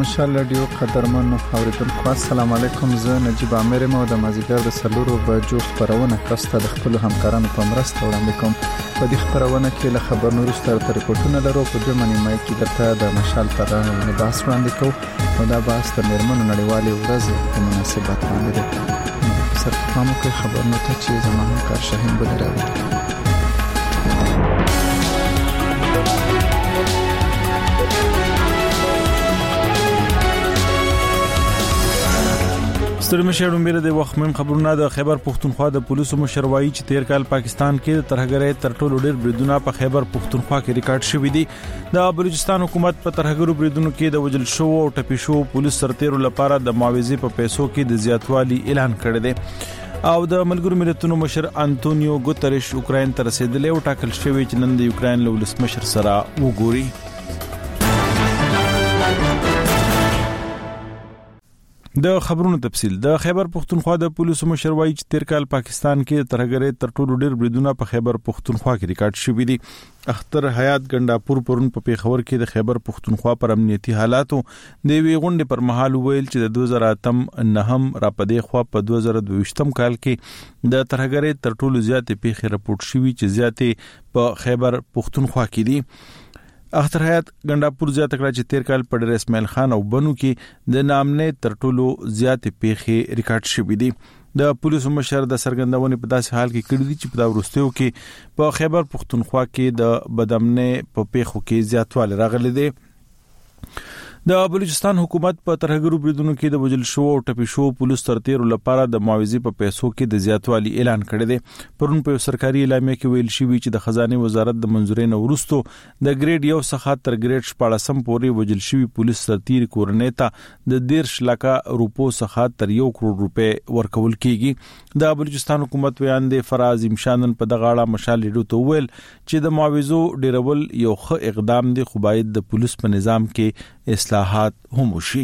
مشال رادیو قدرمن اوریدونکو السلام علیکم. زه نجیب عامر مو د مازیګر د سلورو بجو خبرونه تاسو د خپل همکارانو په مرسته وړاندې کوم. په دې خبرونه کې له خبرونو سره ریپورتونه لرو. په دې معنی مای کې درته د مشال پر اړه بحث وړاندې کوم او دا بحث د میرمنو نړیوالې ورځې په مناسبت باندې ده. سرپامو کې خبرونه ته چې زموږ کار شاهین بدراوي. ستر مشرون بیره د وخت مهم خبرونه د خیبر پختونخوا د پولیسو مشر وایي چې تیر کال پاکستان کې د ترهګرۍ تر ټولو ډېر بریدونه په خیبر پختونخوا کې ریکارډ شوي دي. د بلوچستان حکومت په ترهګرو بریدونو کې د وجل شو او ټپي شو پولیس سرتیرو لپاره د معاوضې په پیسو کې د زیاتوالي اعلان کړی دی او د ملګرو ملتونو مشر انټونیو ګوتریش اوکراین ته رسیدلی او ټاکل شوی چې نن د اوکراین له ولسمشر سره وګوري. د خبرونو تفصیل. د خیبر پختونخوا د پولیسو مشر وایي چې تیر کال پاکستان کې ترهګرۍ تر ټولو ډېر بریدونه په خیبر پختونخوا کې ریکارډ شوي دي. اختر حیات ګنداپور پرون په پیښور کې د خیبر پختونخوا پر امنیتي حالاتو د وی غونډې پر مهال ویل چې د 2008 را پدې خوا په 2022 کال کې د ترهګرۍ تر ټولو زیاتې پیښې راپورټ شوي چې زیاتې په خیبر پختونخوا کې دي. اختر حیات ګنداپور زیاته کړه چې تیر کال په ډېر اسماعیل خان او بنو کې د نامنې تر ټولو زیاتې پیښې ریکارډ شوي دي. د پولیسو مشر د سرګندونې په داسې حال کې کړی دي چې په دا وروستیو کې په خیبر پختونخوا کې د بدامنې په پیښو کې زیاتوالی راغلی دی. د بلوچستان حکومت په ترهګرو بریدونو کې د وجل شو او ټپي شو پولیس سرتیرو لپاره د معاوضې په پیسو کې د زیاتوالي اعلان کړی دی. پرون په سرکاري اعلامیه کې ویل شوی چې د خزانه وزارت د منځوري نه وروسته د ګریډ 1 څخه تر ګریډ 14 پورې وجل شوی پولیس سرتیر کورنۍ ته د 10 لک روپو څخه تر 1 کروڑ روپے ورکول کیږي. د بلوچستان حکومت بیان دی فراز امشانن په دغه اړه مشال لیډو ته ویل چې د معاوضو ډیرول یو ښه اقدام دی خو باید د پولیس په نظام کې اصلاحات هم وشي.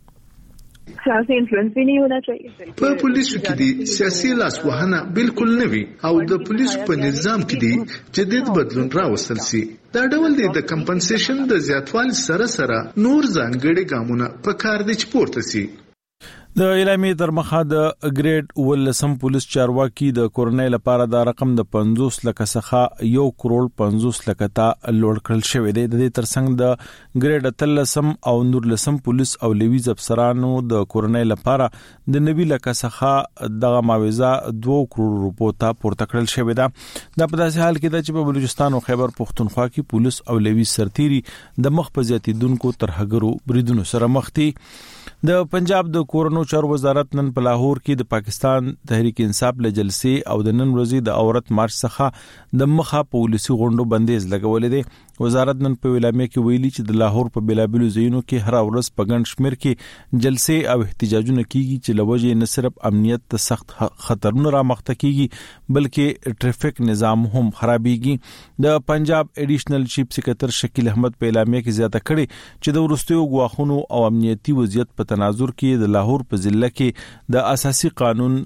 سیاسي انفلوئنس بھی نہیں ہونا چاہیے. په پولیسو کې دي سیاسي لاسوهنه بالکل نه وي او د پولیسو په نظام کې دي جدید بدلون راوستل سي. دا ډول دی د کمپنسیشن د زیاتوالي سره نور ځانګړي ګامونه په کار دي چې پورته سي. د اعلامیې تر مخه د ګریډ 18 پولیس چارواکي د کورنۍ لپاره د رقم د 50 لک څخه 1 کروڑ 50 لک ته لوړ کړل شوی دی. د دې ترڅنګ د ګریډ 13 او نور لسم پولیس او لیویز افسرانو د کورنۍ لپاره د 90 لک څخه د معاوضه 2 کروڑ روپو ته پورته کړل شوی دی. دا په داسې حال کې چې په بلوچستان او خیبر پختونخوا کې پولیس او لیویز سرتیري د مخ په زیاتیدونکو ترهګرو بریدونو سره مخ دي. د پنجاب د کورونو چارو وزارت نن په لاهور کې د پاکستان تحریک انصاف له جلسې او د نن ورځې د عورت مارچ څخه د مخه پولیسي غونډو بندیز لګولې دي. وزارت نن په اعلامیه کې ویلي چې د لاهور په بلابلو ځایونو کې هر ورځ په ګڼ شمېر کې جلسې او احتجاجونه کیږي چې لوجه نه صرف امنیت ته سخت خطرونه رامخته کیږي بلکې ټریفیک نظام هم خرابېږي. د پنجاب ایډیشنل چیف سکریټر شکیل احمد په اعلامیه کې زیاته کړې چې د ورستیو غواخونو او امنیتي وضعیت په تناظر کې د لاهور په ضلع کې د اساسي قانون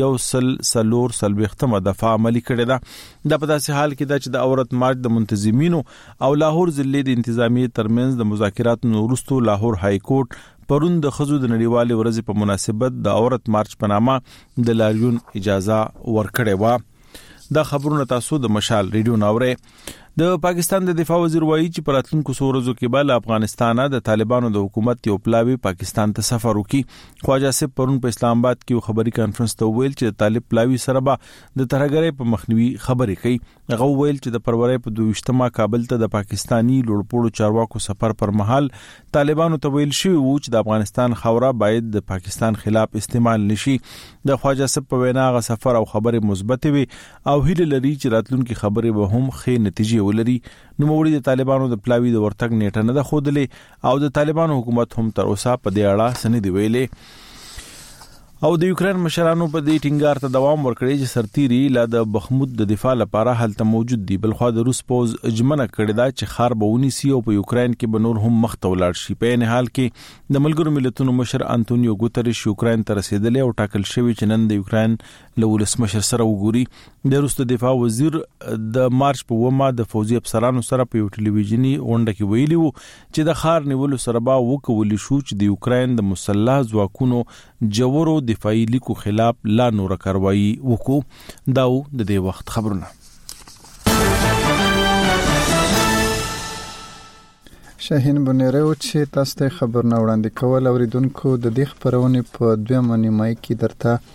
143 دفعه عملي کړې ده. د په داسې حال کې چې د عورت مارچ د منتظمینو او لاهور ضلع د انتظامی ترمنځ د مذاکراتو وروسته لاهور های کورټ پرون د خزو د نړیوالې ورځې په مناسبت د عورت مارچ په نامه د لاریون اجازه ورکړې و. دا خبرونه تاسو د مشال ریډیو ناوړئ. د پاکستان د دفاع وزیر وایي چې پر راتلونکو څو ورځو کې به له افغانستانه د طالبانو د حکومت یو پلاوی پاکستان ته سفر وکړي. خواجه صاحب پرون په اسلام آباد کې یو خبري کانفرنس ته ویل چې د طالب پلاوی سره به د ترهګرۍ په مخنیوي خبرې کوي. هغه ویل چې د فروری په 22 کابل ته د پاکستانی لوړپوړو چارواکو سفر پر مهال طالبانو ته ویل شوی و چې د افغانستان خوره باید د پاکستان خلاف استعمال نشي. د خواجه صاحب په وینا غ سفر او خبره مثبت وي او هیله لري چې راتلونکي خبره به هم ښه نتیجې ولري. نو موږ د طالبانو د پلاوی د ورتګ نیټه نه ده خودلې او د طالبانو حکومت هم تر اوسه په دې اړه سند دی ویلې. او د یوکرين مشرانو په دې ټینګار ته دوام ورکړي چې سرتيري لا د بخمود د دفاع لپاره هلته موجود دي، بلخو د روس پوز اجمنه کړی دا چې خار بونی سی او په یوکرين کې بنور هم مخته ولاړ شي. په نه حال کې د ملګرو ملتونو مشر انټونیو ګوتریش یوکرين ته رسیدلی او ټاکل شوی چې نن د یوکرين له ولسمشر سره وګوري. د روس د دفاع وزیر د مارچ په ومه د فوزي افسرانو سره په یو ټلویزیونی غونډه کې ویلي وو چې د خار نیولو سره به وکولي شو چې د یوکرين د مسلح ځواکونو جوړو دفاعي لیکو خلاف لا نور کاروایی وکړو. داو د دې وخت خبرونه. شاهین بنیرو چې تاسو ته خبرونه وړاندې کول اوریدونکو د دې خبرونه په دویمه نیمه کې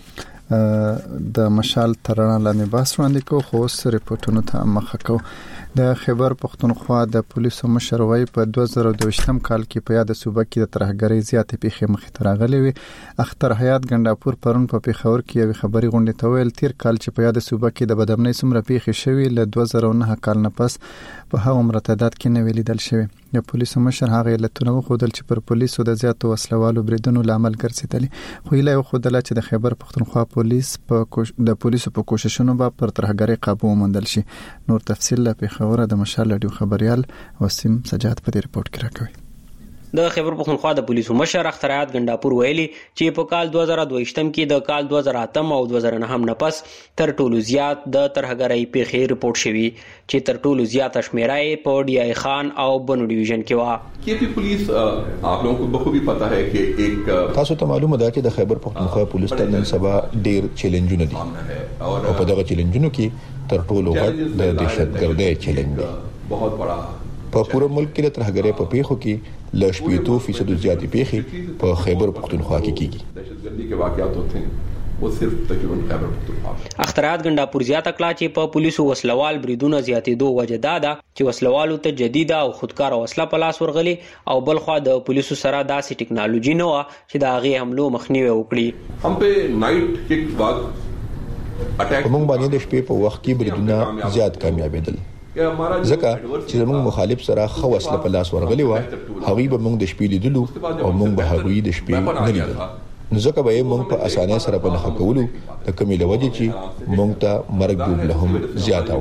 درته د مشال ترانه لاندې بحث وړاندې کوو، خو اوس ریپورتونو ته مخه کوو. د خیبر پختونخوا د پولیسو مشر وای په 2022 کال کې په یاد صوبه کې د ترهګرۍ زیاتې پیښې مخې ته راغلي وي. اختر حیات ګنداپور پرون په پیښور کې یو خبري غونډه ته ویل تیر کال چې په یاد صوبه کې د بدامنۍ څومره پیښې شوي له 2009 کال نه پس په هغه مرتدات کې نه ویلیدل شوی. د پولیسو مشر هغه علتونه وښودل چې پر پولیسو د زیاتو وسلوالو بریدونو لامل ګرځیدلی، خو یې وښودل چې د خیبر پختونخوا پولیس د پولیسو په کوششونو به پر ترهګرۍ قابو وموندل شي. نور تفصیل له پیښور د مشال رادیو خبريال وسیم سجاد په دې ریپورت کې راکوي. د خیبر پختونخوا د پولیسو مشر اختر حیات ګنداپور ویلي چې په کال 2022 کې د کال 2008 او 2009 نه پس تر ټولو زیات د ترهګرۍ پیښې ریپورت شوي چې تر ټولو زیات شمیرای په ډی آی خان او بنو ډیویژن کې و. کیپی پولیس آپ لوگوں کو بخوبی پتہ ہے کہ ایک تاسو ته معلومه ده چې د خیبر پختونخوا پولیس ته نن سبا ډیر چیلنجونه دي او په دغه چیلنجونو کې تر ټولو غټ د دهشتګردۍ چیلنج دی. بہت بڑا په پوره ملک کې د ترهګرۍ په پیښو کې ل 80% زیاتې پیښې په خیبر پختونخوا کې کیږي. دهشتګردي کې واقعات ہوتے ہیں وہ صرف تقریبا خیبر پختونخوا. اختر حیات ګنداپور زیاته کړه چې په پولیسو وسلوال بریدونه زیاتېدو وجه دا ده چې وسلوالو ته جديده او خودکار وسله په لاس ورغلي او بلخوا د پولیسو سره داسې ټکنالوژي نه و چې د هغې حملو مخنیوي وکړي. هم په نایټ کې بعد اٹیک موږ باندې د شپې په وخت کې بریدونه زیات کامیابېدل ځکه چې موږ مخالف سره خو وسله په لاس ورغلی و، هغوی به موږ د شپې لیدلو او موږ به هغوی د شپې نه لیدل، نو ځکه به موږ په اسانه سره په نخښه کولو د کمی لوجه چې موږ ته مرګ ډوب له هم زیات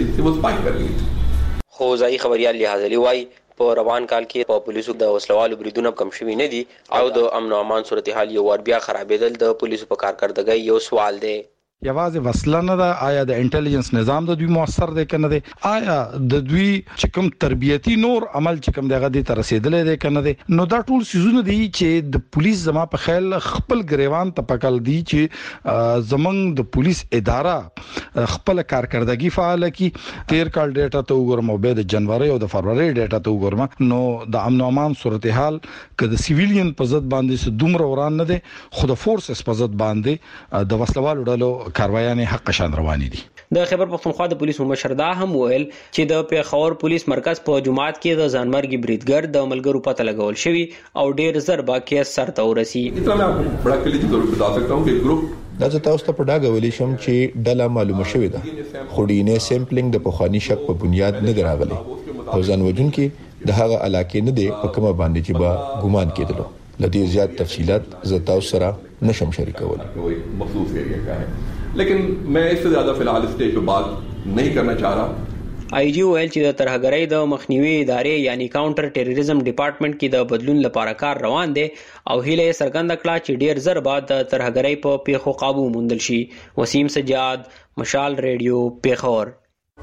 اوړي. خو ځای خبريال لحاظه وای په روان کال کې په پولیسو د وسلوالو بریدونه کم شوي نه دي او د امن او امان صورتحال یو ور بیا خرابېدل د پولیسو په کارکردګۍ یو سوال دی. یوازې وسله نه ده، آیا د انټيليجنس نظام د دوی موثر دی کنه دی، آیا د دوی چې کوم تربیتی نور عمل چې کوم دغه دي تر رسیدلې دی کنه دی. نو دا ټول سيزونه دي چې د پولیس زما په خیال خپل ګریوان ته پکل دي چې زمنګ د پولیس اداره خپل کارکردګي فعال کی. تیر کال ډیټا ته وګورم او به د جنوري او د فروری ډیټا ته وګورم نو د امن او امان صورتحال که د سیویلین په ضد باندې دومره وران نه دي، خو د فورسز په ضد باندې د وسلوالو ډلو کاروایانه حق شان رواني دي. د خیبر پختونخوا د پولیسو مشر دا هم ویل چې د پیښور پولیس مرکز په جمعات کې د ځانمرګي بریدګر د ملګرو پته لګول شوی او ډیر زر باکې سر ته ورسی. اتنا میں بڑا کلیدي طور په بتا سکتا ہوں کہ گروپ دا تاسو ته په ډاګه ویلی شم چې ډله معلومه شوې ده، خو ډینه سیمپلینګ د پخوانی شک په بنیاد نه دراغلي او ځان وجون کې د هغه علاقې نه دی په کومه باندې چې با ګومان کېدلو. لدی زیات تفصيلات زتا سره نشم شریکول. مخصوص ایریا کا ہے لیکن میں اس سے زیادہ فی الحال اسٹیج پہ بات نہیں کرنا چاہ رہا. آئی جی ویل چې د ترهګرۍ د مخنیوي ادارې یعنی کاونټر ټیرریزم ډپارټمنټ کې د بدلون لپاره کار روان دی او هیله څرګنده کړه چې ډیر زر بعد د ترهګرۍ په پیښو قابو موندل شي. وسیم سجاد، مشال ریډیو، پیښور.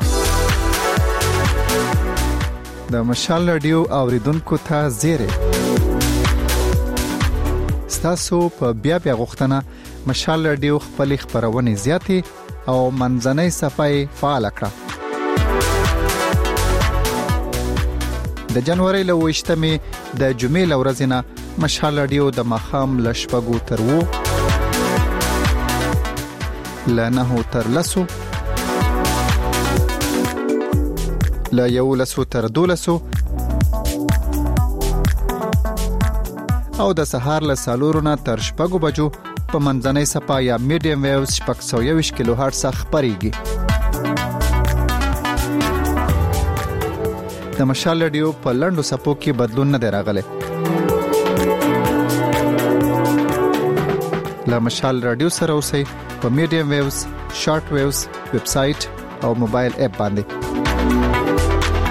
د مشال رادیو اوریدونکو ته زیره ستاسو په بیا غوښتنه مشال رادیو خپل خبرونه زیاتې او منځنۍ صفحه فعال کړه. د جنوري له 28مې د جمعې لورځ نه مشال رادیو د مخام لشپګو تر وو لنه تر لسو لا یو لسو تر دولسو او د سهار له سالورونه تر شپږو بجو په منځنۍ صفحه یا میډیم ویوز 620 کیلو هرتز خبريږي. د مشال رادیو په لندو صفو کې بدلون نه راغلی. لا مشال رادیو سره اوسئ په میډیم ویوز، شارټ ویوز، ویب سټ او موبایل اپ باندې.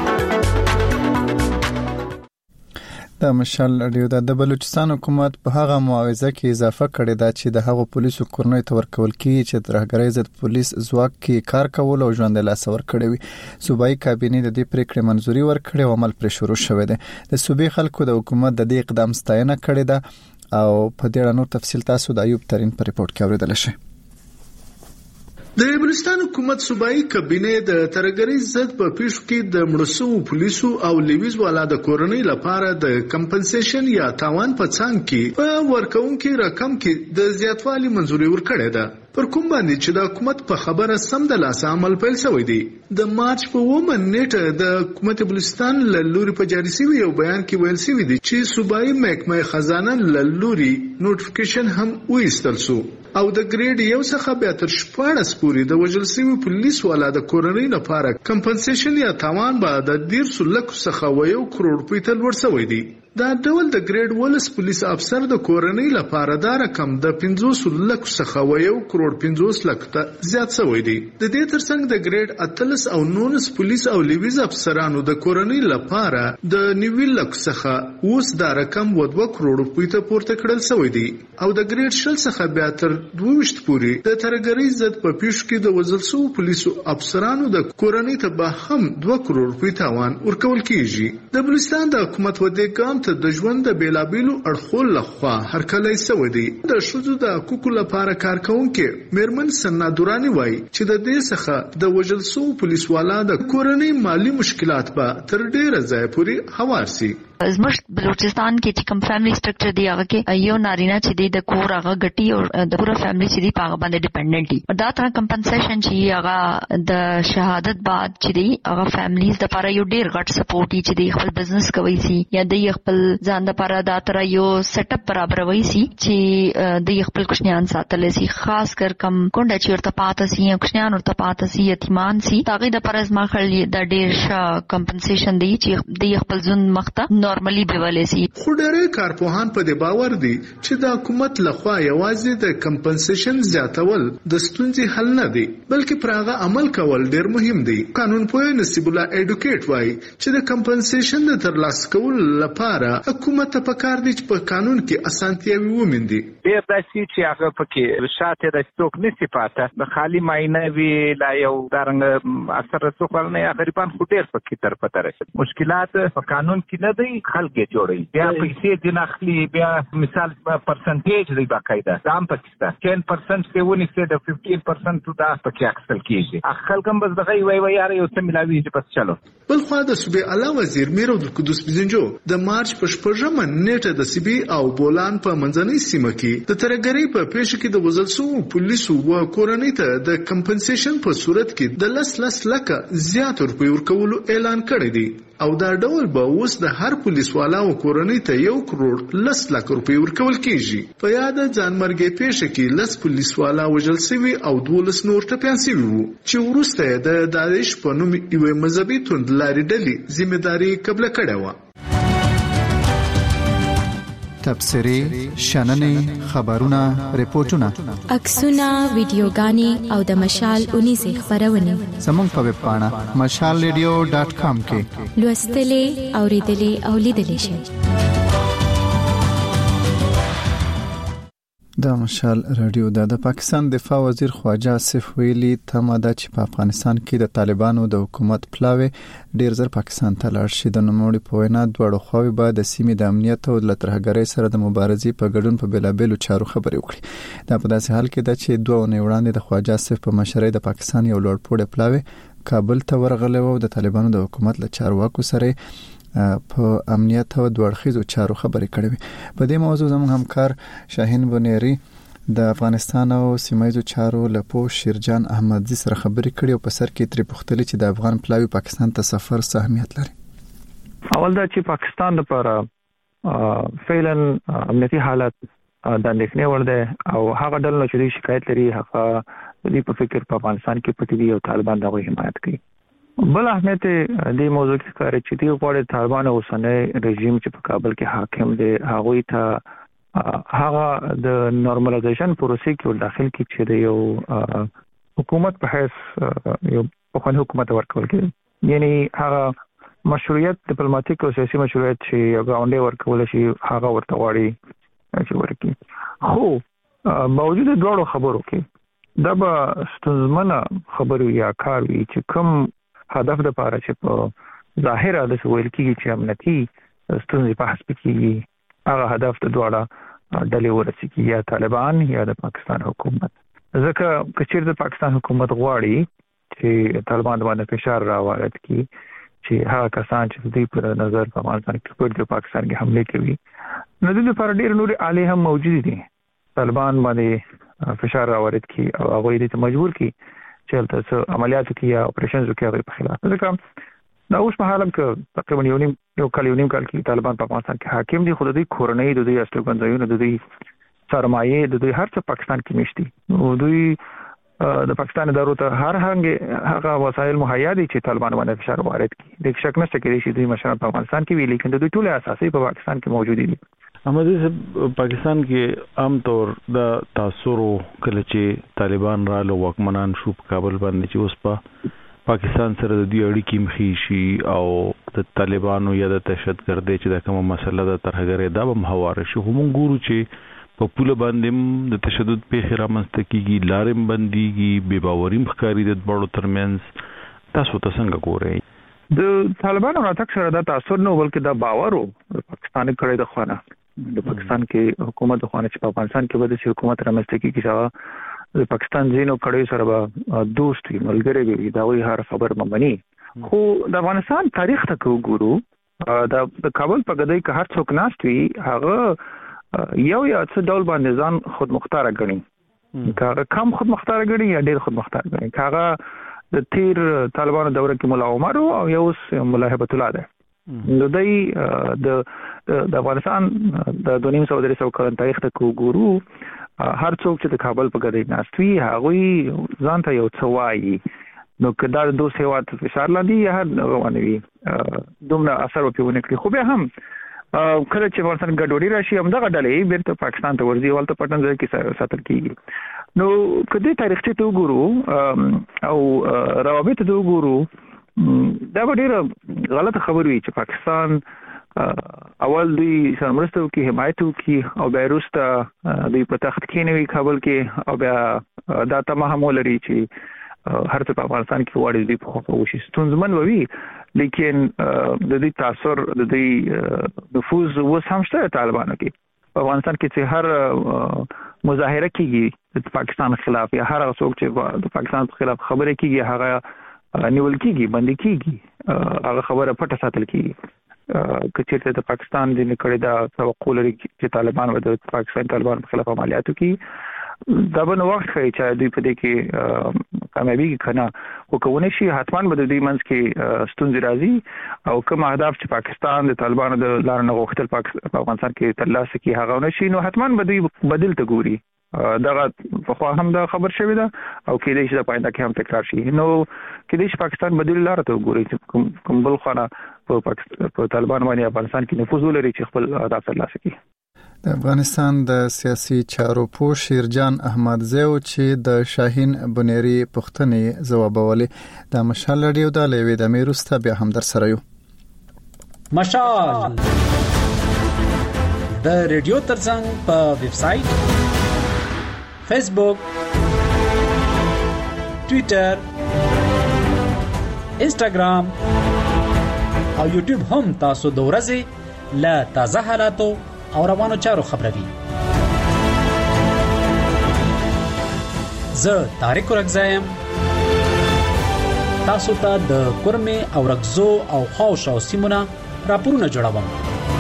د مشال رادیو د بلوچستان حکومت په هغه معاوضه کې اضافه کړې ده چې د هغو پولیسو کورنۍ ته ورکول کیږي چې ترهګرۍ ضد پولیس ځواک کې کار کول او ژوند له لاسه ورکړي وي. صوبایي کابینې د دې پریکړې منځوري ورکړې او عمل پرې شروع شوی دی. د صوبې خلکو د حکومت د دې اقدام ستاینه کړې ده او په دې اړه نور تفصیل تاسو د ایوب ترين په ریپورت کې اوریدل شئ. د بلوچستان حکومت صوبایي کابینې د ترهګرۍ ضد په پیښو کې د مړسو پولیسو او لیویز والا د کورنۍ لپاره د کمپنسیشن یا تاوان په څنګ کې په ورکوونکي رقم کې د زیاتوالي منځوري ورکړې ده. پر کوم باندې چې د حکومت په خبره سم د لاس عمل پیل شوی دی. د مارچ په 9 نیټه د حکومت بلوچستان لوري په جاري شوی یو بیان کې ویل شوی دی چې صوبایي محکمه خزانه لوري نوټیفیکیشن هم وایستل شو او د ګریډ یو څخه بیا تر 14 پورې د وژل شوی پولیس والا د کورنۍ لپاره کمپنسیشن یا تاوان به د 1.5 لک څخه 1 کروڑ روپۍ ته لوړ شوی دی. دا ډول د ګریډ ولس پولیس افسر د کورنۍ لپاره دا رقم د 50 لک څخه 1 کروڑ 50 لک ته زیات شوی دی. د دې ترڅنګ د ګریډ اتلس او نونس پولیس او لیویز افسرانو د کورنۍ لپاره د 90 لک څخه اوس دا رقم 2 کروڑ روپۍ ته پورته کړل شوی دی او د ګریډ شل څخه بیا تر 22 پورې د ترهګرۍ ضد په پیښو کې د وژل شوو پولیسو افسرانو د کورنۍ ته به هم 2 کروڑ روپۍ تاوان ورکول کیږي. د بلوچستان د حکومت ودې ګام د ژوند د بیلابیلو اړخو لخوا هرکلی سوی دی. د ښځو د حقوقو لپاره کارکونکي میرمن سنا دورانی وایي چې د دې څخه د وژل شوو پولیسوالا د کورنۍ مالی مشکلات به تر ډیره ځای پورې هوار سي. زموږ بلوچستان کې چې کوم فیملی سټرکچر دی هغه کې یو نارینه چې دی د کور هغه غټي او د پوره فیملی چې دی په هغه باندې ډیپندنٹ دي. دا تر کمپنسیشن چې هغه د شهادت بعد چې دی هغه فیملیز د لپاره یو ډیر غټ سپورټ دی چې دی خپل بزنس کوي سي یا د خپل ځان د لپاره دا تر یو سیټ اپ برابروي سي چې د خپل کوشنیان ساتل سي، خاص کر کم کونډه چې ورته پاتې سي یا کوشنیان ورته پاتې سي یتیمان سي هغه د لپاره زما خل د ډیر کمپنسیشن دی چې د خپل ځون مخته نورمالي بیولې سي. خو ډېر کارپوهان په دې باور دي چې د حکومت لخوا یوازې د کمپنسیشن زیاتول د ستونزې حل نه دی بلکې پر هغه عمل کول ډېر مهم دی. قانون پوه نصیب الله ایډوکیټ وایي چې د کمپنسیشن د ترلاسه کولو لپاره حکومت ته پکار دي چې په قانون کې اسانتیاوي ومومي. ډېر داسې چې هغه پکې شاته د څوک نشي پاته د خالی ماینه وی لا یو دارنګ اثر رسول نه غریبان خو ډېر پکې تر پته راشي. مشکلات په قانون کې نه دی خلک جوړي بیا پیسې د نخلي بیا مثال پرسنټیج دی باقاعده دام پاکستان 10% ته ونی څه د 15% دا پکې اکسل کیږي خلک هم بس دغه وی یار یو څه ملاوي چې بس چلو. بل خو د صوبې اعلی وزیر میرو القدس بزنجو د مارچ په 14 نیټه د سیبي او بولان په منځنۍ سیمه کې د ترهګرۍ په پیښه کې د وژل شوو پولیسو او کورنۍ ته د کمپنسیشن په صورت کې د 10 لک زیات روپۍ ورکولو اعلان کړی دی او دا ډول به اوس د هر پولیس والا او کورنۍ ته 1 کروڑ 10 لک روپۍ ورکول کیږي. په یاد ځانمرګي پیښه کې 10 پولیس والا وژل شوی او 12 نور ټپيان شوی وو چې وروسته د داعش په نوم یو مذهبي توندلاري ډلې ذمہداري قبول کړې و. تبصری، شننې، خبرونه، ریپورتونه، عکسونه، ویډیوګانې او د مشال 19 خبرونه زموږ په ویب پاڼه mashalradio.com کې لوستلې، اوریدلې او لیدلې شئ. د مشال رادیو د پاکستان دفاع وزیر خواجه آصف ویلي تمه ده چې په افغانستان کې د طالبانو د حکومت پلاوی ډیر زر پاکستان ته لاړ شي. د نوموړي په وینا دوه خواوې به د سیمې د امنیت او د ترهګرۍ سره د مبارزې په ګډون په بلابلو چارو خبرې وکړي. دا په داسې حال کې ده چې 2 ونې وړاندې د خواجه آصف په مشرۍ د پاکستان یو لوړپوړی پلاوی کابل ته ورغلی او د طالبانو د حکومت له چارواکو سره په امنیت او دوړخیزو چارو خبرې کړې. په دې موضوع زموږ همکار شاهین بنيري د افغانستان او سیمایي چارو لپو شیرجان احمدزي سره خبرې کړې او په سر کې تری پوښتنه چې د افغان پلاوی پاکستان ته سفر څه اهمیت لري. اول دا چې پاکستان لپاره فعلا امنیتي حالت د اندېښنې وړ دی او هغه ډول چې شکایت لري هغه د په فکر په افغانستان کې پټ دي او طالبان دغه حمایت کوي. بل اهمیت دې موضوع کې ښکاري چې دی غواړي طالبان اوسنۍ رژیم چې په کابل کې حاکم دی هغه ته هغه د نورمالایزیشن پروسې کې داخل کی چې د یو حکومت په حیث یو په حکومت ورکول کې یعنی هغه مشروعیت ډیپلوماټیک او سیاسي مشروعیت چې یو غونډه ورکول شي هغه ورته واړي چې ورکی خو موجوده دوړو خبرو کې دا به ستونزمنه خبرو یا کار وي چې کوم هدف د پاره چې په ظاهره د ویل کېږي چې امنیتي ستونزې په حساب کې هغه هدف د دوړه ډلې ورسېږي یا طالبان یا د پاکستان حکومت ځکه کچیر د پاکستان حکومت غواړي چې طالبان باندې فشار راوړي چې هغه کسان چې دوی پر نظر په افغانستان کې په پاکستان کې حمله کوي نو د لپاره ډېر نور عالی هم موجود دي طالبان باندې فشار راوړي کی او هغه دې مجبور کی چې تاسو عملیات کی یا اپریشنز کوي په خلاف ځکه دا اوس په حالم کې تقریبا یو کال کې طالبان په افغانستان کې حاکم دي خو د دوی کورنۍ د دوی استوګنځایونه د دوی سرمایه د دوی هر څه پاکستان کې نشته نو دوی د پاکستان ادارو ته هغه وسایل مهیا دي چې طالبان باندې فشار وارد کړي د شک نشته کې چې دوی مشران په افغانستان کې وی لیکن د دوی ټول اساسي په پاکستان کې موجود دي احمد صاحب پاکستان کې عام طور د تاثیر کله چې طالبان را له وکمنان شو په کابل باندې چې اوس په پاکستان سره د دې اړیکې مخې شي او د طالبانو یا د دهشتګردۍ چې د کومه مسله د ترهګرۍ دا به هواره شي هم ګورو چې په پوله باندې د تشدد په رامنځته کیږي لارم بنديږي بے باوري مخکاري د بړو ترمنځ تاسو ته څنګه ګورئ د طالبانو راتګ سره دا تاثیر نه بلکې دا باور د پاکستان کړي د خوانه د پاکستان کې حکومت د خوانه چې په افغانستان کې به د حکومت رامنځته کیږي چې د پاکستان ځینو کړي سره به دوست ملګری وي دا وی هر خبر ممني خو د افغانستان تاریخ ته وګورو د کابل په غدای کې هر څوک ناست وي هغه یو یا څه ډول باندې ځان خود مختار غني کاغه کم خود مختار غني یا ډیر خود مختار غني کاغه د تیر طالبانو دوره کې مولا عمر او یو مولا هبت الله ده نو دای د افغانستان د 2.5 کال تاریخ ته وګورو هر څوک چې د کابل په ګډه ناستوي هغه ځان ته یو څه وایي نو کدا د دوه سیوات فشار لاندې یا روانوي دومره اثر وکړي کړی خو به هم کله چې ورسره ګډوډي راشي هم دا ډلې بیرته پاکستان ته ورځي ولته پټن ځای کې ساتل کیږي نو کدی تاریخ ته وګورو او روابط ته وګورو دا ډېر غلط خبر وی چې پاکستان اول دوی سرمرستو کې حمایت وکي او بیروسته دوی په تخت کې نوي کابل کې او بیا دا تمام ولري چې هر څه په افغانستان کې وړي دي په خو شي ستونزمن وي لیکن د دې تاثیر د دې نفوذ وسامشته طالبانو کې په افغانستان کې چې هر مظاهره کیږي د پاکستان خلاف یا هر څوک چې د پاکستان خلاف خبره کیږي هغه نیول کیږي باندې کیږي هغه خبره پټه ساتل کیږي کچېرته د پاکستان د نکړې دا توقع لري چې طالبان د پاکستان طالبان په خلاف عملیاتو کوي دا به نو وخت کوي چې دوی په دې کې کامیابی کنه او کوونه شي حتمان به دوی منځ کې ستونزې راځي او کوم اهداف چې پاکستان د طالبانو د لار نه غوښتل په افغانستان کې ترلاسه کی هغه نشي نو حتمان به دوی بدل ته ګوري دا خو هم دا خبر شوی دا او کې دې چې د پاینده کې هم تکرار شي نو کې دې چې پاکستان بدل لار ته ګوري چې کوم بل خانه په طالبان باندې افغانستان کې نفوذ ولري چې خپل اهداف ترلاسه کړي د افغانستان د سیاسي چارو پوه شیرجان احمدزیو چې د شاهین بنيري پښتنې ځوابولې د مشال رادیو د لوي د میروسته بیا هم در سره یو مشال د ریډیو ترڅنګ په ویب سټ فیسبوک ټوئیټر انسټاګرام او یوټیوب هم تاسو د ورځې لا تازه حالاتو او روانو چارو خبروي زه طارق رغزایم تاسو ته د کورمه او رغزو او خوش او سیمونه راپورونه جوړوم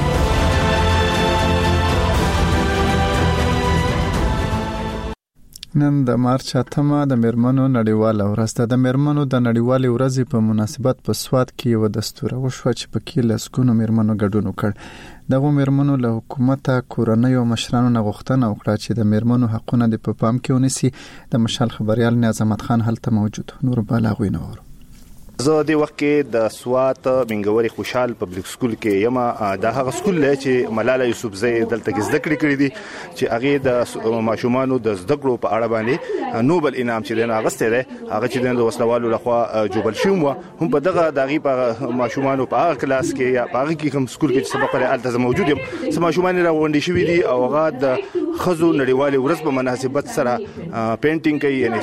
نن د مارچ 8مه د میرمنو نړیواله ورځ ده. د میرمنو د نړیوالې ورځې په مناسبت په سوات کې یو دستور وشو چې پکې لسګونو میرمنو ګډون وکړ. دغه میرمنو له حکومت کورنۍ او مشرانو نه غوښتنه وکړه چې د میرمنو حقونه د په پام کې ونیسي. د مشال خبريال نظامت خان هلته موجود. نور بالا غوینور زه د وخت کې د سوات منګوري خوشحال پبلک سکول کې یم. د هغه سکول چې ملاله یوسفزۍ دلته کې زده کړې کړې دي چې هغه د ماشومانو د زده کړو په اړه باندې نوبل انعام چې دنه اغسته ده هغه چې د وسلوالو لخوا جوبل شوم هم په دغه دغه په ماشومانو په هغه کلاس کې یا په هغه کې کوم سکول کې چې سبق لري الته موجود یم. سم ماشومان راوندي شوی دي او هغه د خزو نړیوالې ورځ په مناسبت سره پینټینګ کوي یعنی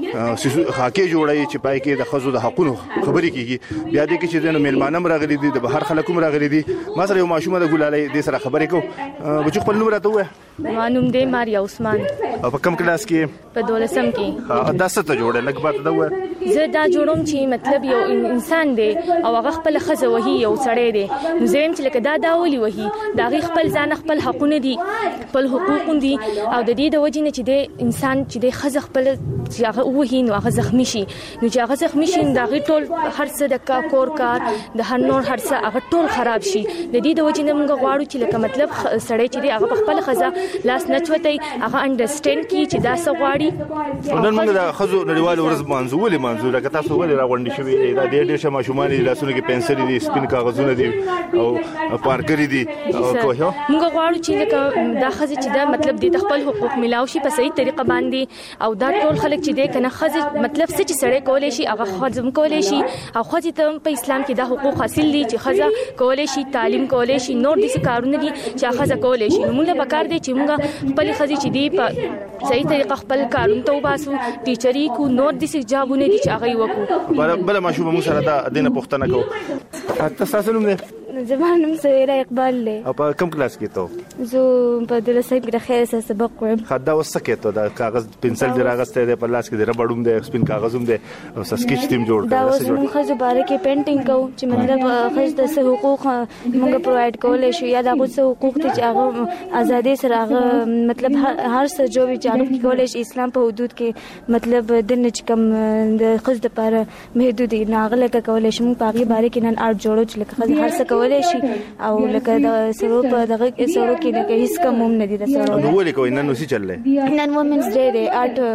خاکې جوړي چې پای کې د خزو د حقونو خبرې کیږي. بیا دې کې چې د میلمانم راغلي دي د بهر خلکو راغلي دي ما سره یو ماشومه د ګلالې د سره خبرې کو بچو خپل نوم راته وای. مانوم دې ماریا عثمان. په کوم کلاس کې؟ په 12م کې. دا څه ته جوړه لګ بات دا وای. زه دا جوړوم چې مطلب یو انسان دی او هغه خپل خزه وهي یو سړی دی نو زم چې لکه دا ولي وهي دا غي خپل ځان خپل حقونه دي خپل حقوق دي او د دې د وجې نه چې د انسان چې د خزه خپل چې هغه وهي نو هغه زخمی شي نو چې هغه زخمی شي دا غي ټول هر څه د کور کار د هر نور هر څه هغه ټول خراب شي. د دې د وجې نه موږ غواړو چې لکه مطلب سړی چې دی هغه خپل خزه لاس نچوتای هغه انډرسټاند کی چې دا څه غواړي. نن موږ د خزو نړیوال ورځ منځولې منځوله که تاسو ولې راغونډي شوی دا ډېر ډېر ماشومان دي لاسونه کې پنسل دي سپین کاغذونه دي او پارکري دي او کوه موږ غواړو چې لکه دا خزه چې دا مطلب د خپل حقوق ملاو شي په صحیح طریقه باندې او دا ټول خلک چې د کنه خزه مطلب څه چې سړی کولای شي هغه خزم کولای شي او خزه ته په اسلام کې دا حقوق حاصل دي چې خزه کولای شي تعلیم کولای شي نور دي کارونه دي چې خزه کولای شي. موږ به کار دي چې موږ خپل خزه چې دی په صحیح طریقه خپل کارونه ته وباسو ټیچري کو نور دي جابونه دي چې هغه وکړو. بل ماشومه موږ سره دا دینه پوښتنه کوو. تاسو نوم دی؟ زمانم سویرا اقبال له. او په کوم کلاس کې ته؟ زه په 12 کې د خیر سره سبق وایم. خدا وسکه ته د کاغذ پنسل دی راغسته دی په لاس کې د ربړوم دی سپین کاغذوم دی او سکیچ تیم جوړ دا اوس موږ خزو باره کې پینټینګ کوو چې مطلب خز د څه حقوق موږ پروواید کولای شو یا د څه حقوق ته چې هغه ازادي سره هغه مطلب هر څه جو چې هغه کولای شي اسلام په حدود کې مطلب د نه کم د خز د لپاره محدود نه غلطه کولای شي. موږ په هغه باره کې نن آرټ جوړو چې لکه خز هر څه کولای شي او لکه د سرو په دغه سرو کې لکه هیڅ کوم هم نه دي د سرو. نو ولې کوي نن وسی چللې؟ نن وومنز ډے دی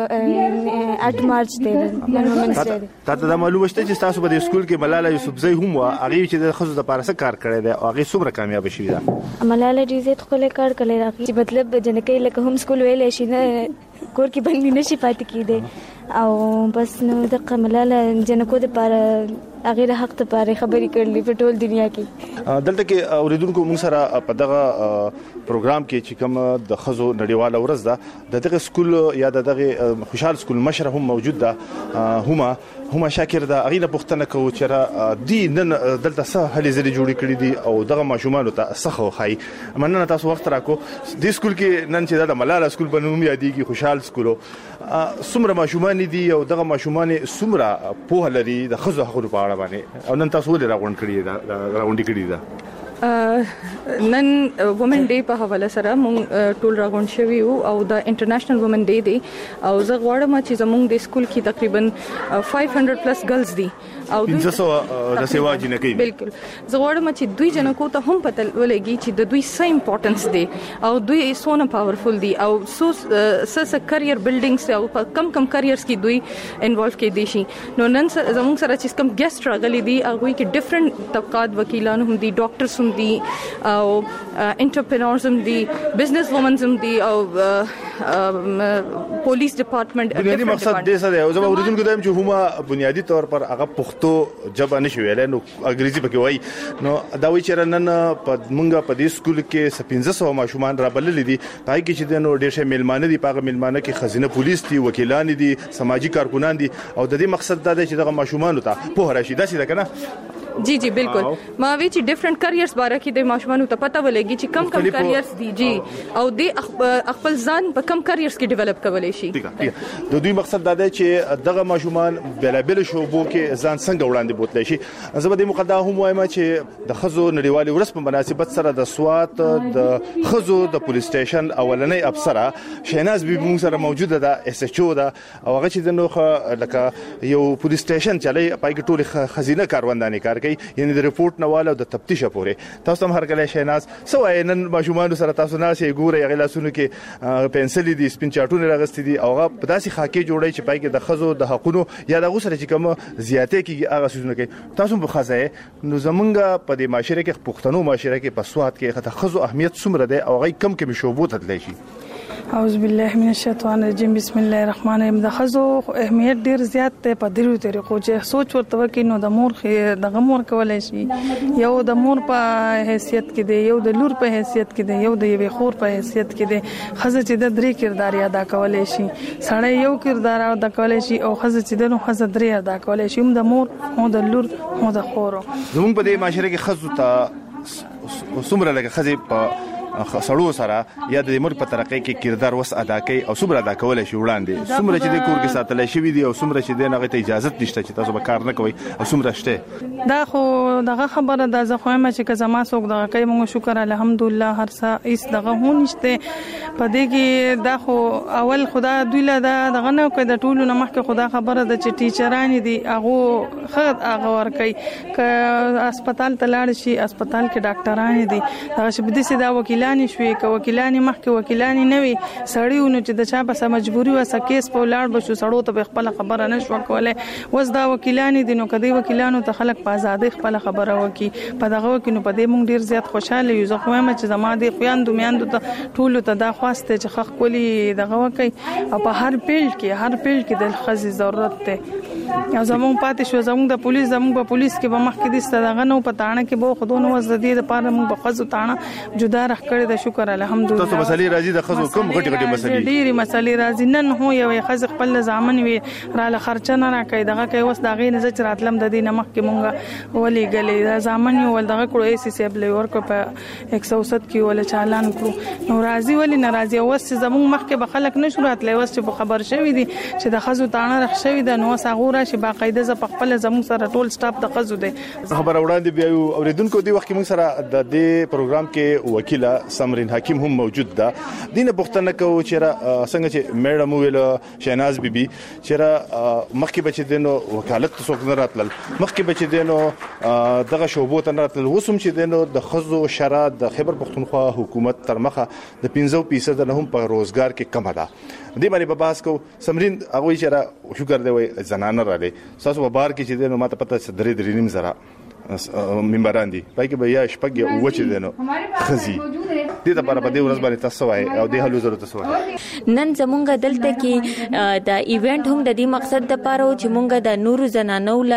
8 مارچ دی نن وومنز ډے دی. تاسو دا معلومه شته چې تاسو په سکول کې ملاله یوسفزۍ هم هغه چې د خزو د لپاره څه کار کړی دی او هغه څومره کامیاب شوی دی؟ ملاله دې زه خپل کار کړی راغی مطلب جنکې لکه هم سکول ویلې شي نه کور کې باندې نشي پاتې کېده او بس نو د ملاله جنکو د لپاره هغه حق ته پاره خبرې کړلې په ټول دنیا کې. دلته کې اوریدونکو موږ سره په دغه پروګرام کې چې کوم د خزو نړیواله ورځ ده دغه سکول یا دغه خوشحال سکول مشر هم موجود ده هما شاکر ده هغه پوښتنه کوي چې دی نن دلته څه هلي زلي جوړې کړې دي او دغه ماشومان ته څه خو خای مننه تاسو وخت راکو. د سکول کې نن چې د ملاله سکول په نوم یادېږي خوشحال سکول څومره ماشومان دي او دغه ماشومان څومره په لري د خزو حقوق په اړه باندې او نن تاسو ولې راغونډي کړی دا؟ نن وومن ډے په حواله سره مونږ ټول راغون شوی او د انټرنیشنل وومن ډے دی او زه غواړم چې زمونږ د سکول کې تقریبا 500 پلس ګرلز دي او دوی د سیوا جن کوي. بالکل زه غواړم چې دوی جنکو ته هم پته ولګي چې د دوی څه امپورټنس دی او دوی سونه پاورفل دي او څه کرییر بلډینګز او کم کریرز کې دوی انوالو کې دي شي. نو نن زمونږ سره چې کم ګیسټ راغلي دي هغه کې ډیفرنٹ طبقات وکیلان هم دي ډاکټرز هم دي او انټرپرینورز هم دي بزنس وومنز هم دي او پولیس ډپارټمنټ. بنیادی مقصد دې سره یو ځما اوریدونکو دایم چې هما بنیادی طور پر هغه پښتو جبه نشي ویل نو انګریزي پکې وای نو دا وی چې نن په مونږه په دې سکول کې 1500 ماشومان را بللې دي پای کې چې نو ډېر شه میلمانه دي پاغه میلمانه کې خزینه پولیس دي وکیلان دي سماجی کارکونان دي او د دې مقصد دا دی چې دغه ماشومان ته په راشي داسې ده کنه. جی بالکل ما وی چې ډیفرنٹ کریرز باره کې د ماشومانو ته پته ولګي چې کم کریرز دي جی او د خپل ځان په کم کریرز کې ډیولپ کولای شي. د دوی مقصد دا دی چې دغه ماشومان بلابل شوبو کې ځان څنګه وړاندې بوتلی شي. زه به د مقدمه هم وایم چې د خزو نړیوالې ورځ په مناسبت سره د سوات د خزو د پولیس سټیشن اولنۍ افسره شیناز بي موږ سره موجوده ده اس ایچ او ده او هغه چې د نوخه لکه یو پولیس سټیشن چلای پای کې ټول خزینه کارونداني کار کوي یعنی د ریپورت نواله او د تفتیش پورې تاسو هم هر کله شیناز سوای نن ماشومان سره تاسو ناسې ګوري غلاسونو کې پنسل دي سپین چاټونه راغستې دي او هغه په داسې خاکې جوړي چې پای کې د خزو د حقونو یا د غوسره چې کوم زیاتې کې هغه سيزونه کوي تاسو په خزه نو زمونږ په دې معاشره کې پښتنو معاشره کې په سواد کې خته خزو اهمیت څومره ده او هغه کم کې شوبو تدلی شي اعوذ بالله من الشیطان الرجیم بسم الله الرحمن الرحیم د خزو اهمیت ډیر زیات ته په ډیرو طریقو چې سوچ ورته وکړي نو د مور د غمور کولای شي یو د مور په حیثیت کې دی یو د لور په حیثیت کې دی یو د یوې خور په حیثیت کې دی خزه چې د درې کردار ادا کولای شي سړی یو کردار ادا کولای شي او خزه چې د نو خزه درې ادا کولای شي هم د مور او د لور او د خور زموږ په دې معاشره کې خزو ته څومره لکه خزه په سړو سره یا د مور په طریقې کې کردار وس ادا کوي او څومره ادا کولای شي وړاندې څومره چې د کور کې ساتل شي وي او څومره چې د هغه ته اجازه نشته چې تاسو به کار نه کوئ او څومره شته دا خو دغه خبره د زخمه چې که زما څوک دغه کوي موږ شکر الحمدلله هر څه ایس دغه هونشته په دې کې دا خو اول خدا دوی له دغه نه کوي د ټولو نه مخکې خدا خبره د چې ټیچرانی دي هغه خد هغه ور کوي ک هسپتال ته لاړ شي هسپتال کې ډاکټرانی دي دا چې بده سي دا وکیل شوي که وکیلانی مخکې وکیلانی نه وي سړیونه چې د چا په مجبوري وسه کیس په لاړ بشو سړو ته خپل خبره نشو کولای وس دا وکیلانی دي نو کدی وکیلانو ته خلک په آزادۍ خپل خبره وکي په دغه وکینو په دې مونږ ډیر زیات خوشاله یو زه خو ما چې زما دي خويندو میاندو ته ټولو ته دا خواسته چې خخ کولی دغه وکي او په هر پیل کې د خزي ضرورت ته یا زموږ پاتې شو زموږ د پولیس زموږ په پولیس کې به مخکې دي ستغه نو په تاڼه کې به خودونو وزدي د پاره موږ په خزو تاڼه جدا رخ کړی د شکر الحمدلله تاسو مسلې راځي د خزو کوم غټي مسلې ډېری مسلې راځي نن هو یو خز خپل ځامن وي را ل خرچه نه راکې دغه کې وس دغه نه چې راتلم د دې نمک کې مونږه ولي غلې د ځامن یو ول دغه کړو ایسي سیب لور کو په 107 کې ول چالان کړو نو راځي ولې ناراضي وس زموږ مخ کې به خلک نشو راتلې وس چې خبر شوی دي چې د خزو تاڼه رخ شوی د نو ساغوره چې باقاعده ز په خپل زموږ سره ټول سټاف د خزو دي خبر وړاندې بیا اوریدونکو دی وخت کې موږ سره د دې پروګرام کې وکیله سمرین حکیم هم موجود ده دینه پښتنه کو چې څنګه چې میډم ویل شیناز بیبي چې مخکې بچ دینو وکالت څوک نه راتل مخکې بچ دینو دغه شوبو ته راتل وسوم چې دینو د خزو شرا د خیبر پښتونخوا حکومت تر مخه د 15% نه هم په روزګار کې کم ده دې باندې په باس کو سمرین هغه چې شکر دی وای زنانه را دي تاسو په بار کې چې دینو ماته پته درې نیم زره منبران دي پای کې به یا شپږ او چې دینو خزي دې د پر په دې ورځ باندې تاسو وای او دې حلو ضرورت تاسو نن زمونږ دلته کې د ایونت هم د دې مقصد د پاره چې مونږ د نورو زنانو له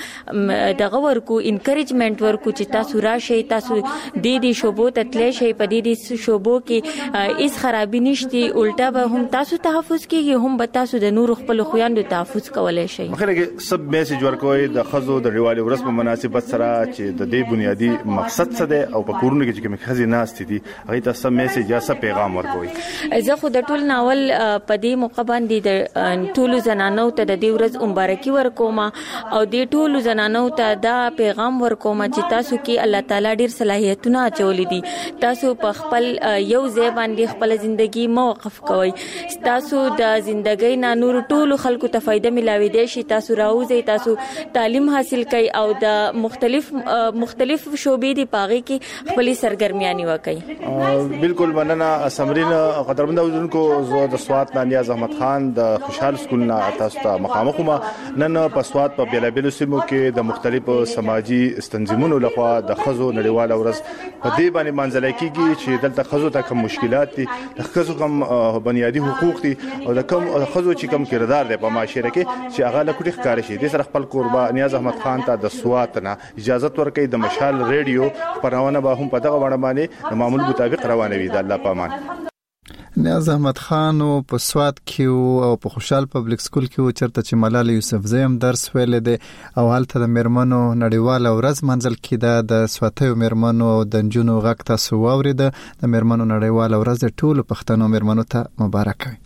د ورکو انکریجمنت ورکو چې تاسو راشي تاسو د دې شوبو تتلې شي په دې شوبو کې هیڅ خرابې نشته الټا به هم تاسو تحفظ کیږي هم به تاسو د نورو خپل خويندو تحفظ کولای شي مخکې کې سب میسج ورکوي د خزو د ډیوالي ورځ په مناسبت سره چې د دې بنیادی مقصد څه دی او په کورونه کې چې کوم خزي ناست دي هغه ته سم میسج یا سم پیغام ورکوي زه خو د ټول ناول په دې موقع باندې د ټولو زنانو ته د دې ورځ مبارکي ورکوم او د ټولو زنانو ته دا پیغام ورکوم چې تاسو کې الله تعالی ډیر صلاحیتونه اچولې دي تاسو په خپل یو ځای باندې خپل ژوندۍ موقف کوئ تاسو د ژوندۍ نه نور ټولو خلکو ته فائدہ ملاوي دي شي تاسو راوځي تاسو تعلیم حاصل کړئ او د مختلف شوبې دي پاغي کې خپل سرګرمیانی وکړي بالکل مننه سمرین قدرمن اوردونکو زو د سوات نانیاز احمد خان د خوشحال سکول نه تاسو ته مخامخ نن په سوات په بیلابیلو سیمو کې د مختلفو سماجی تنظیمونو لخوا د خزو نړیواله ورځ په دې باندې منځلای کیږي چې دلته خزو ته کوم مشکلات دي د خزو کوم بنیادی حقوق دي او د کوم خزو چې کوم کردار دی په معاشره کې چې هغه لکټي ښکار شي د سره خپل قربا نیاز احمد خان ته د سوات نه اجازه ورکړي د مشال ریډیو خبرونه به هم په دغه وړاندې باندې د معمول مطابق روانه وي د الله پامان نیاز احمد خان په سوات کې او په خوشحال پبلک سکول کې چرته چې ملال یوسفزی هم درس ویل دي او هلته د میرمنو نړیواله ورځ منځل کې د سواتیو میرمنو او د نجونو غږ تاسو واورید د میرمنو نړیواله ورځ د ټولو پښتنو میرمنو ته مبارک وي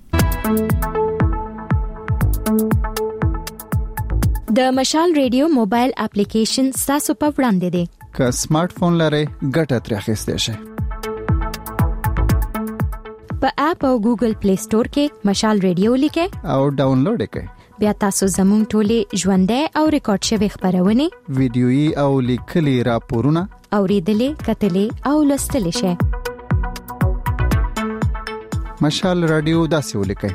د مشال ریډیو موبایل اپلیکیشن تاسو په وړاندې دی که سمارټ فون لرئ ګټه ترې اخیستئ شئ په اپ او ګوګل پلی سٹور کې مشال ریډیو لیکه او ډاونلوډ کړئ. بیا تاسو زموږ ټولې ژوندۍ او ریکارډ شوی خبرونه ویډیويي او لیکلي راپورونه اوریدلې کتلې او لوستلې شئ. مشال رادیو داسې ولیکئ: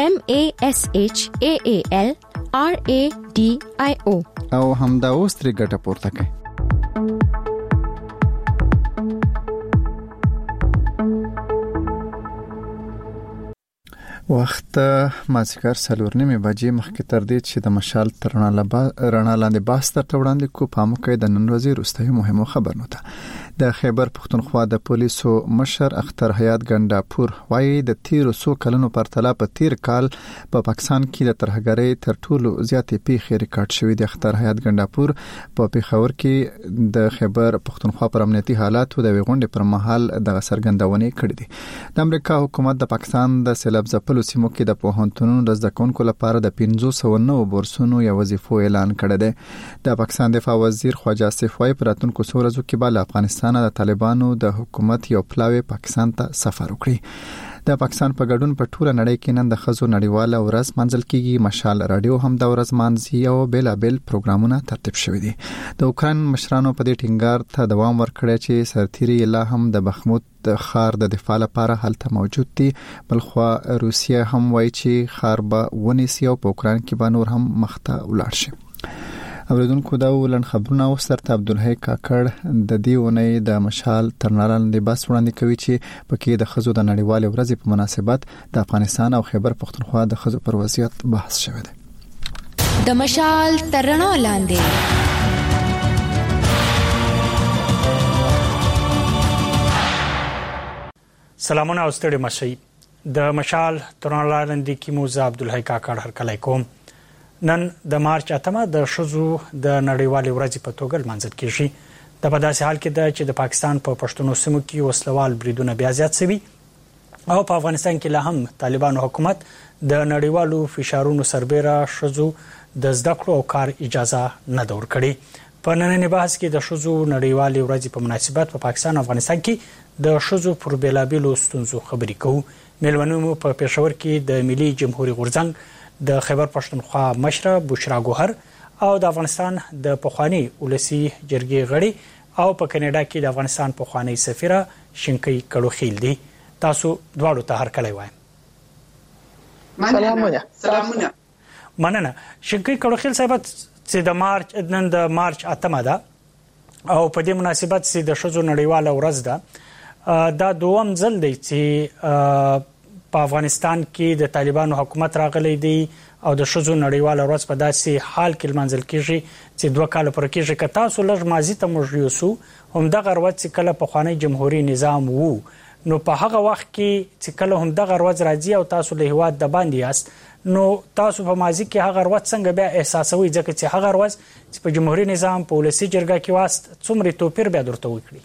MASHAALRADIO او همدا اوس ترې ګټه پورته کړئ. وخت مازیګر 4:30 بجې مخکې تر دې چې د مشال ترنا لاندې باس تر وړاندې کو پامو کې د نن ورځې روستۍ مهمه خبر نوته. د خیبر پختونخوا د پولیسو مشر اختر حیات ګنداپور وايي د 1300 کلونو پرتله په تیر کال په پاکستان کې د ترهګرۍ تر ټولو زیاتې پیښې ریکارډ شوې. د اختر حیات ګنداپور په پیښور کې د خیبر پختونخوا پر امنیتي حالاتو د ویغونډې پر مهال د سرګندونې کړې دي. د امریکا حکومت د پاکستان د سیلاب ځپلو سیمو کې د پوهنتونونو د زده کوونکو لپاره د 509 بورسونو یا وظیفو اعلان کړی دی. د پاکستان دفاع وزیر خواجه آصف وايي په راتلونکو څو ورځو کې به له افغانستان د طالبانو د حکومت یو پلاوی پاکستان ته سفر وکړي. د پاکستان په ګډون په ټوله نړۍ کې نن د ښځو نړیواله ورځ منځل کیږي. مشال رادیو هم د ورځ مانځي او بیلابل پروګرامونه ترتیب شوي دي. د اوکران مشرانو په دې ټینګار ته دوام ورکړی چې سرتیري لا هم د بخموت خار د دفاع لپاره هلته موجود دي. بلخوا روسیه هم وایي چې خار به ونیسي او په اوکران کې به نور هم مخته ولاړ شي. اوریدونکو دا ولن خبرونه او سرت عبدالحی کاکړ د دې ونې د مشال ترنالاندې بس وړاندې کوي چې پکې د خزو د نړیوالې ورځې په مناسبت د افغانستان او خیبر پختونخوا د خزو پر وضعیت بحث شوی دی. د مشال ترنالاندې سلامونه او ستړي مشي. د مشال ترنالاندې کې موزه عبدالحی کاکړ هرکلی کوم. نن د مارچ 8 د شذو د نړیوالې ورځې په توګه لمانځل کیږي. د په داسې حال کې ده چې د پاکستان په پښتونو سیمو کې وسلوال بریدونه بیا زیات شوي او په افغانستان کې لا هم طالبانو حکومت د نړیوالو فشارونو سربېره شذو د زده کړو او کار اجازه نه ده ورکړې. په نننۍ بحث کې د شذو نړیوالې ورځې په مناسبت په پاکستان او افغانستان کې د شذو پر بیلابېلو ستونزو خبرې کوو. میلمنو مو په پېښور کې د ملي جمهوریت غورځنګ د خیبر پښتونخوا مشره بشرا ګوهر او د افغانستان د پخوانی ولسی جرګې غړي او په کینیډا کې د افغانستان پخوانی سفیره شینکۍ کړوخیل دي. تاسو دواړو ته هرکلی وایم. سلامونه. مننه. شینکۍ کړوخیل صاحب چې د مارچ 8 ده او په دې مناسبت چې د ښځو نړیواله ورځ ده، دا دوم ځل دی چې په افغانستان کې د طالبانو حکومت راغلی دی او د ښځو نړیواله ورځ په داسې حال کې لمانځل کیږي چې 2 کال پر کېږي. که تاسو لږ ماضي ته موږ یوسو، همدغه ورځ چې کله پخوانی جمهوریت نظام وو، نو په هغه وخت کې چې کله همدغه ورځ راځي او تاسو له هیواد د باندې یاست، نو تاسو په ماضي کې هغه ورځ څنګه بیا احساسوي؟ ځکه چې هغه ورځ چې په جمهوریت نظام په ولسی جرګه کې واست څومره توپیر بیا درته وکړي؟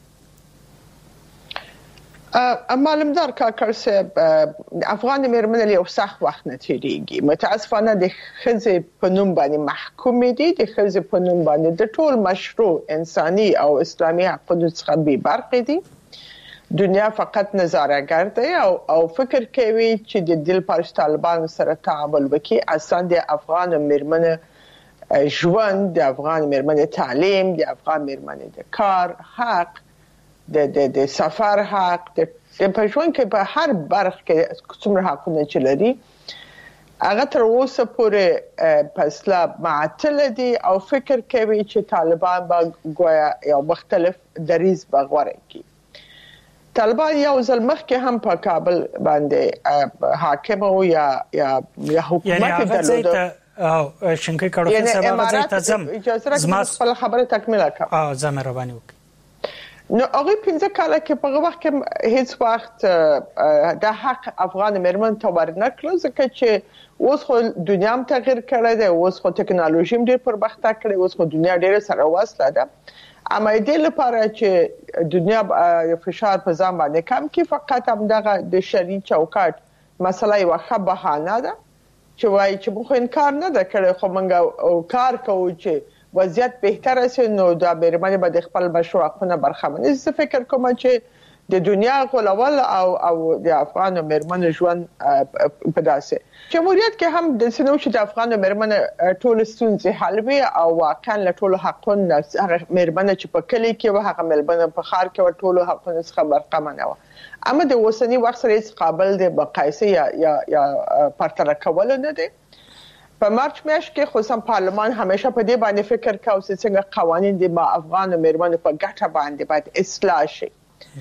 معلومدار کاکړ صاحب، افغان میرمنې له یو سخت وخت نه تیریږي. متاسفانه د ښځې په نوم باندې محکوم دي، د ښځې په نوم باندې د ټول مشروع انساني او اسلامي حقوقو څخه بې برخې دي. دنیا فقط نظاره‌ګر دی او فکر کوي چې د دل پاش طالبان سره تعامل وکړي. اصلا د افغان میرمنې ژوند، د افغان میرمنې تعلیم، د افغان میرمنې د کار حق، د سفر حق، د پښون کې په هر برخه کې څومره حقونه چلري، هغه تر اوسه پورې فیصله معطل دي او فکر کوي چې طالبان به ګویا یو مختلف دریز بغوره کوي. طالبان یو ځل مخکې هم په کابل باندې حاکم او یا حکومت درلود. شینکۍ کړوخیل صاحب هغه ته زما خپل خبره تکمیل کړم. زما رواني وکړه. نو هغه 15 کال کې په وخت کې هیڅ وخت د حق افغان میرمن ته ورنکړل، ځکه چې اوس خو دنیا هم تغیر کړی دی، اوس خو ټکنالوژي هم ډېر پرمختګ کړی، اوس خو دنیا ډېر سره وصله ده. اما دې لپاره چې دنیا فشار په ځان باندې کم کې، فقط هم دغه د شرعي چوکاټ مسله یو ښه بهانه ده چې وایي چې موږ انکار نه ده کړی، خو موږ کار کوو چې وضعیت بهتره شي. نو دا میرمنې به د خپل مشروع حقونو برخمن. زه فکر کوم چې د دنیا غولول او د افغان مېرمنو ژوند په داسې جمهوریت کې هم د سينو چې د افغان مېرمنو ټول ستونزې حل وي او واقعا له ټول حقونو هغه مېرمنه چې په کلی کې و هغه مېرمنه په ښار کې ټول حقونو څخه برخمنه و اما د اوسنی وخت سره هیڅ قابل د مقایسه یا پرتله کول نه دي په مارچ میاشت کې خصوصا پارلمان همیشه په دې باندې فکر کاوه چې څنګه قوانين د افغان مېرمنو په ګټه باندې باید اصلاح شي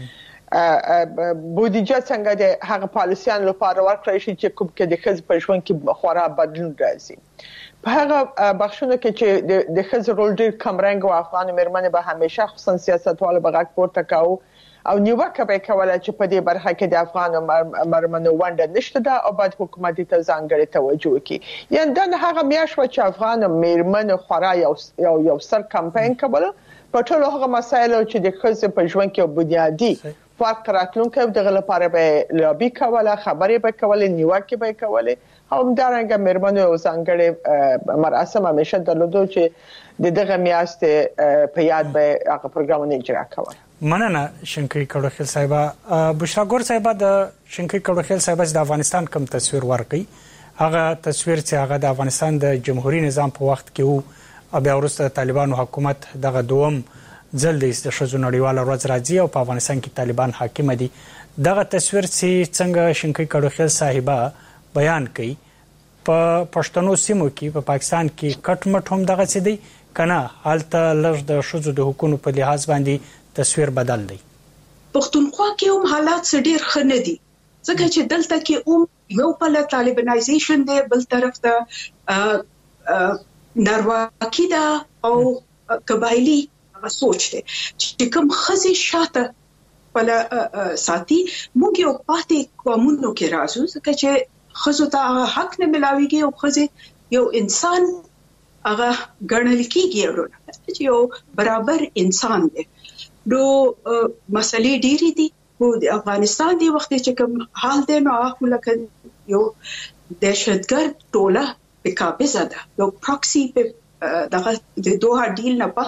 بودیجه څنګه د هغه پالیسیان لپاره ورکړی شي چې کوم کې د خځې په ژوند کې خورا بدلون راځي په هغه بخښنه کې چې د خځې رول ډېر کم رنګ او افغان مېرمنې به همیشه خصوصا سیاستوالو به غږ پورته کاوه او نیوکه به کوله چې په دې برخه کې د افغان مېرمنو ونډه نشته ده او باید حکومت ته ځانګړې توجه وکړي یعنی دا هغه میاشت چې افغان مېرمنو خورا یو سر کمپاین کوله په ټولو هغه مسایلو چې د خځې په ژوند کې بنیادی فرق راتلونکي دغه لپاره به لابي کوله خبرې به کوله نیوکه به کوله او همدارنګه مېرمنو ځانګړې مراسم همیشه درلودو چې دغه میاشت په یاد به هغه پروګرامونه اجرا کوي مننه شنکي کډوخیل صاحب بشرا ګور صاحب د شنکي کډوخیل صاحب د افغانستان کوم تصویر ورکړي هغه تصویر چې هغه د افغانستان د جمهوریت نظام په وخت کې وو بیا وروسته طالبانو حکومت دغه دوم ځل د شذو نړیواله ورځ راځي او په افغانستان کې طالبان حاکم دي دغه تصویر چې څنګه شنکي کډوخیل صاحب بیان کړي په پښتنو سیمو کې په پاکستان کې کټ مټ هم دغه څه دی کنه حالت لږ د شذو د حقوقو په لحاظ باندې تصویر بدل دی پښتونخوا کې هم حالات ډېر ښه نه دي ځکه چې دلته کې هم یو په طالبانایزیشن دی بل طرف ته نارواکي ده او قبایلی سوچ دی چې کوم خزي شاته ولا ساتي موږ یو پاتې قومونو کې راځو ځکه چې خزو ته حق نه ملاويږي او خزي یو انسان هغه ګڼل کېږي ورونه چې یو برابر انسان دی نو مسلې ډېرې دي او د افغانستان دی وخت چې کوم حال دی نو هغه لکه یو دهشتګرد ټوله په قابضه ده یو پراکسي په دغه د دوه ډیل نه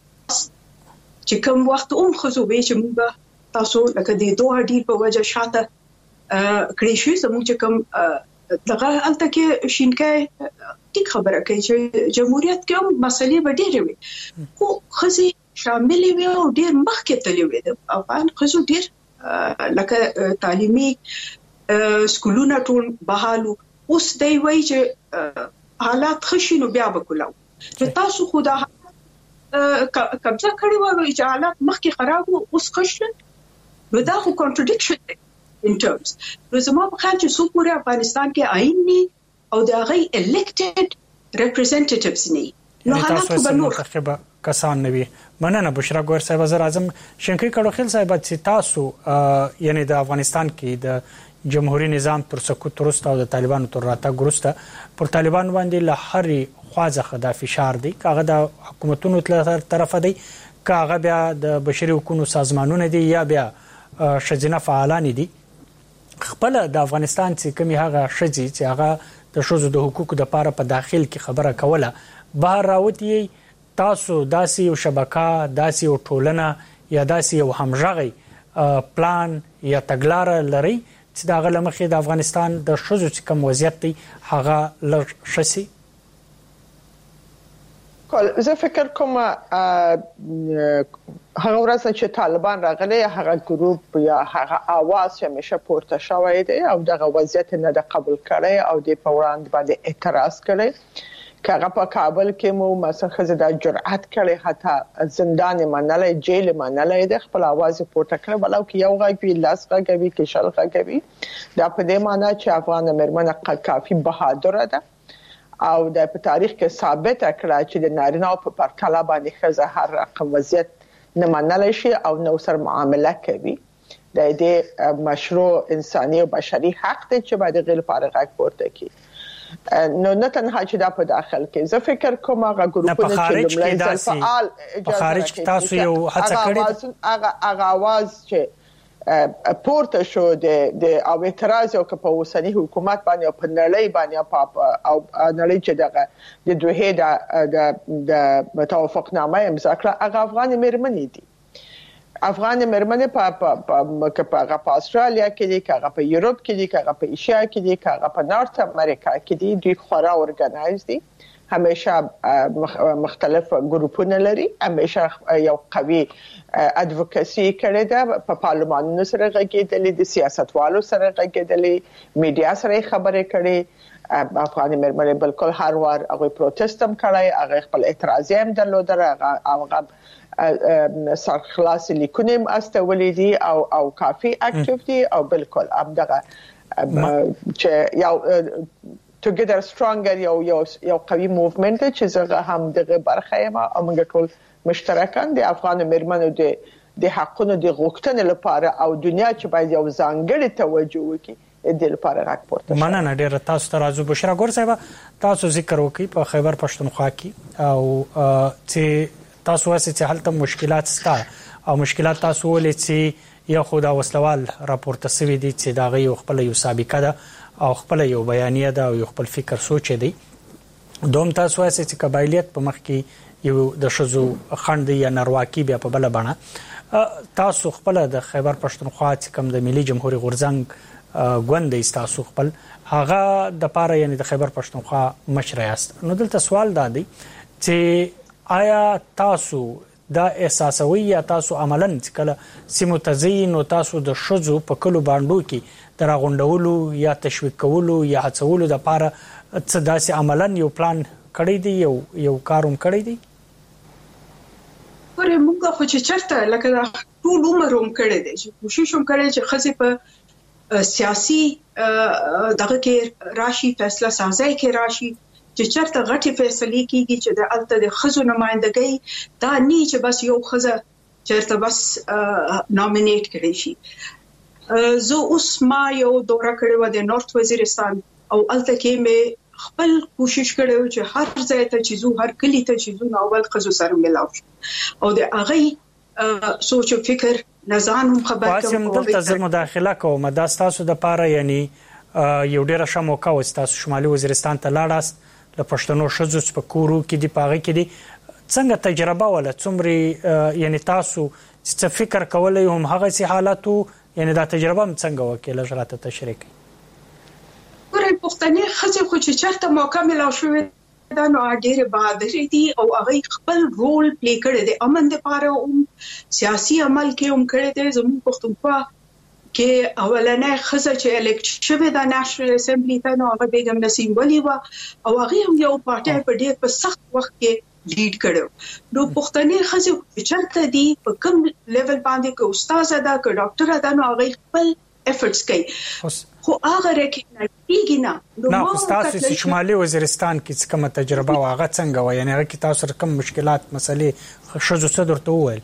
چې کوم وخت خزو به چې موږ تاسو لکه د دوه ډیل په وجه شاته کړی شو زموږ چې کوم دغه الته کې شینکای ټیک خبره کوي چې جمهوریت کې هم مسلې به ډېرې وي خو خزي شامل وي او ډېر مخکې تللی وي د افغان خزو ډېر لکه تعلیمي سکولونه ټول بحالو اوس دی وایي چې حالات خشینو بیا وکولو چې تاسو خدا قبضه کړی و چې حالات مخکې خراب او اوس خشن نو دا خو کنټرډیکشن دی ان ټرمز نو زموږ په خیال چې څو پورې افغانستان کې آئین ني او دا غي الیکټډ ریپرزنټیټیوز ني نو حالات به نور کسان نوي مننه بشرا ګور صاحب وزیر اعظم شنکي کډوخیل صاحب چې تاسو یعنی د افغانستان کې د جمهوریت نظام تر سقوط وروسته او د طالبانو تر راتګ وروسته پر طالبان باندې له هرې خوازه د فشار دی کاغه د حکومتونو تر طرفه دی کاغه بیا د بشري حقوقو سازمانونه دي یا بیا شذینه فعالان دي خپل د افغانستان چې کومي هغه شذي چې هغه د شذو د حقوقو د پاره په داخل کې خبره کوله بهر راوتی تاسو داسې یو شبکه داسې یو ټولنه یا داسې یو همغږي پلان یا تګلارې لري چې دا غل مخې د افغانستان د شذو چې کوم وضعیت دی هغه لږ شسي کول زه فکر کوم هغه ورځ چې طالبان راغلي هغه ګروپ یا هغه اواز چې همیشه پورته شوی دی او دغه وضعیت نه د قبول کړي او د پوراند باندې اعتراض کړي کاغه په کابل کې مو مثلا خزه د جرأت کړي حتی زندان منلای جیل منلای د خپل اواز پورته کړي ولو کې یو غږی لاس غږی کې شل غږی دا په دې معنی چې افغان مېرمنه کافي بهادر ده او د په تاریخ کې ثابت کړه چې د نارینه په پرتله باندې خزه هر رقم وضعیت نه منلای شي او نو سر معامله کوي د دې مشروع انساني او بشري حق دی چې باید غیر فارغ پورته کی نو نه تنها چې دا په داخل کې زه فکر کوم هغه ګروپونه چې لمړی فعال په خارج کې تاسو یو هڅه کړې هغه आवाज چې پورته شو د او اعتراض او په اوسنی حکومت باندې په نړۍ باندې او نړۍ چې دغه د دوه د توافقنامه امضا کړه هغه افغان مېرمنې دي افغان مرمنه په استرالیا کې دي، کاغه په یورپ کې دي، کاغه په ایشیا کې دي، کاغه په نارث امریکا کې دي، دوی خورا اورګنایز دي، همیشه مختلف ګروپونه لري، همیشه یو قوي ادوکاسي کړي ده، په پارلمانونو سره غږیدلې دي، سیاستوالو سره غږیدلې، میډیا سره خبرې کړي. افغان مرمنه بالکل هر وار هغه پروتست هم کړی، هغه خپل اعتراض هم درلودل، هغه سرخلاص لیکونه استولې دي او کافي اکټیو دي، او بالکل همدغه چې یو together stronger یو قوي موومنت چې زغه هم دغه برخه یم او موږ ټول مشترکان د افغان مرمنو د حقونو د غوښتنې لپاره او دنیا چې باید یو ځانګړی توجه وکړي د لپاره راپورته. مننه ډیره تاسو ته راځو. بشرا ګور صاحب تاسو ذکر وکړي په خیبر پښتونخوا کې او چې تاسو واسه چې حالت مشکلات ستا او مشکلات تاسو ولې چې یو خدا وسلوال راپورته سوي دي چې دا غي خپل یو سابقه ده او خپل یو بیانیه ده او یو خپل فکر سوچ دی. دوم تاسو واسه چې قبایلیت په مخ کې یو د شزو خند یا نارواکی بیا په بل بڼه تاسو خپل د خیبر پښتونخوا چې کوم د ملي جمهوریت غورځنګ غوندې تاسو خپل هغه د پاره یعنی د خیبر پښتونخوا مشر یاست. نو دلته سوال دا دی چې آیا تاسو دا احساسوي یا تاسو عملاً کله سیمو تزین او تاسو د شزو په کلو باندې کې دراغونډولو یا تشویق کولو یا هڅولو د پاره څه داسې عملاً یو پلان کړی دی یو کاروم کړی دی؟ ورې موږ خو چې چرته لکه ټول عمروم کړی دی چې کوشش هم کړی چې خزه په سیاسي دغه کې راشي، فیصله سازي کې راشي، چې چرته غټي فیصله کیږي چې د الته د خزو نمائندګۍ دا نه چې بس یو خزه چرته بس نامینیټ کړي شي. زه اوس ما یو دوره کړې و د نورث وزیرستان او الته کې مې خپل کوشش کړو چې هر ځای ته چې زو هر کلی ته چې زو ناول خزو سره ملاو او د هغه سوچ او فکر نزان هم خبر کوم. دلته زه مداخله کوم دا تاسو د پاره یعنی یو ډیره ښه موقع و تاسو شمالي وزیرستان ته لاړاست، د پښتنو شزو په کورو کې دی پاغه کې دی، څنګه تجربه ولا څومره یعنی تاسو څه فکر کولای هم هغه سي حالاتو یعنی دا تجربه هم څنګه وکړه لږه تشریح کړئ؟ ګورې پښتنې خزه خو چې چرته موقع ملاو شوې دا نو ډېر بهادر دي او هغه خپل رول پلی کړی دی، امن لپاره هم سیاسي عمل کې هم کړی دی. زموږ پښتونخوا کې اولنې خزه چې الیکټ شوه د نېشنل اسمبلی ته نو هغه بیگم نسیم ولی و او هغه هم یو پارټي په ډېر په سخت وخت کې لیډ کړو. نو پښتنې خزه چرته دي په کوم لیول باندې کو استاد ادا کو ډاکټر ادا نو هغه خپل افورټس کوي خو هغه راکې کیږي نه. نو تاسو چې شمالي وزیرستان کې کومه تجربه واغه څنګه و یعنی هغه کې تاسو کوم مشکلات مسلې شزو صدر ته وویل؟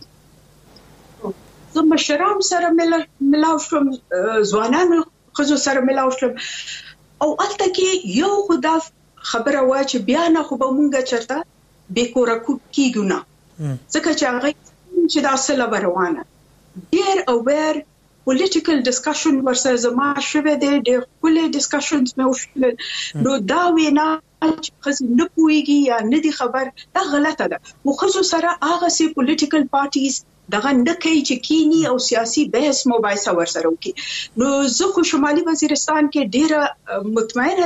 زه مشران سره ملاو شوم، ځوانانو خزو سره ملاو شوم او الته کې یو خدا خبره وا چې بیا نه خو به مونږه چرته بیکوره کیږو نه ځکه چې هغه چې دا اصله روانه ډیر اویر political discussion ورسره زما شوه دی، ډېر کله ډسکشنز مې وشول. نو دا وینا چې خزي نه پويږي یا نه دي خبر دا غلطه ده. مو خزو سره هغه سي political parties دغه نه کوي چې کینی او سیاسي بحث مباحثه ورسره وکي. نو زه خو شمالي وزیرستان کې ډېر مطمئنه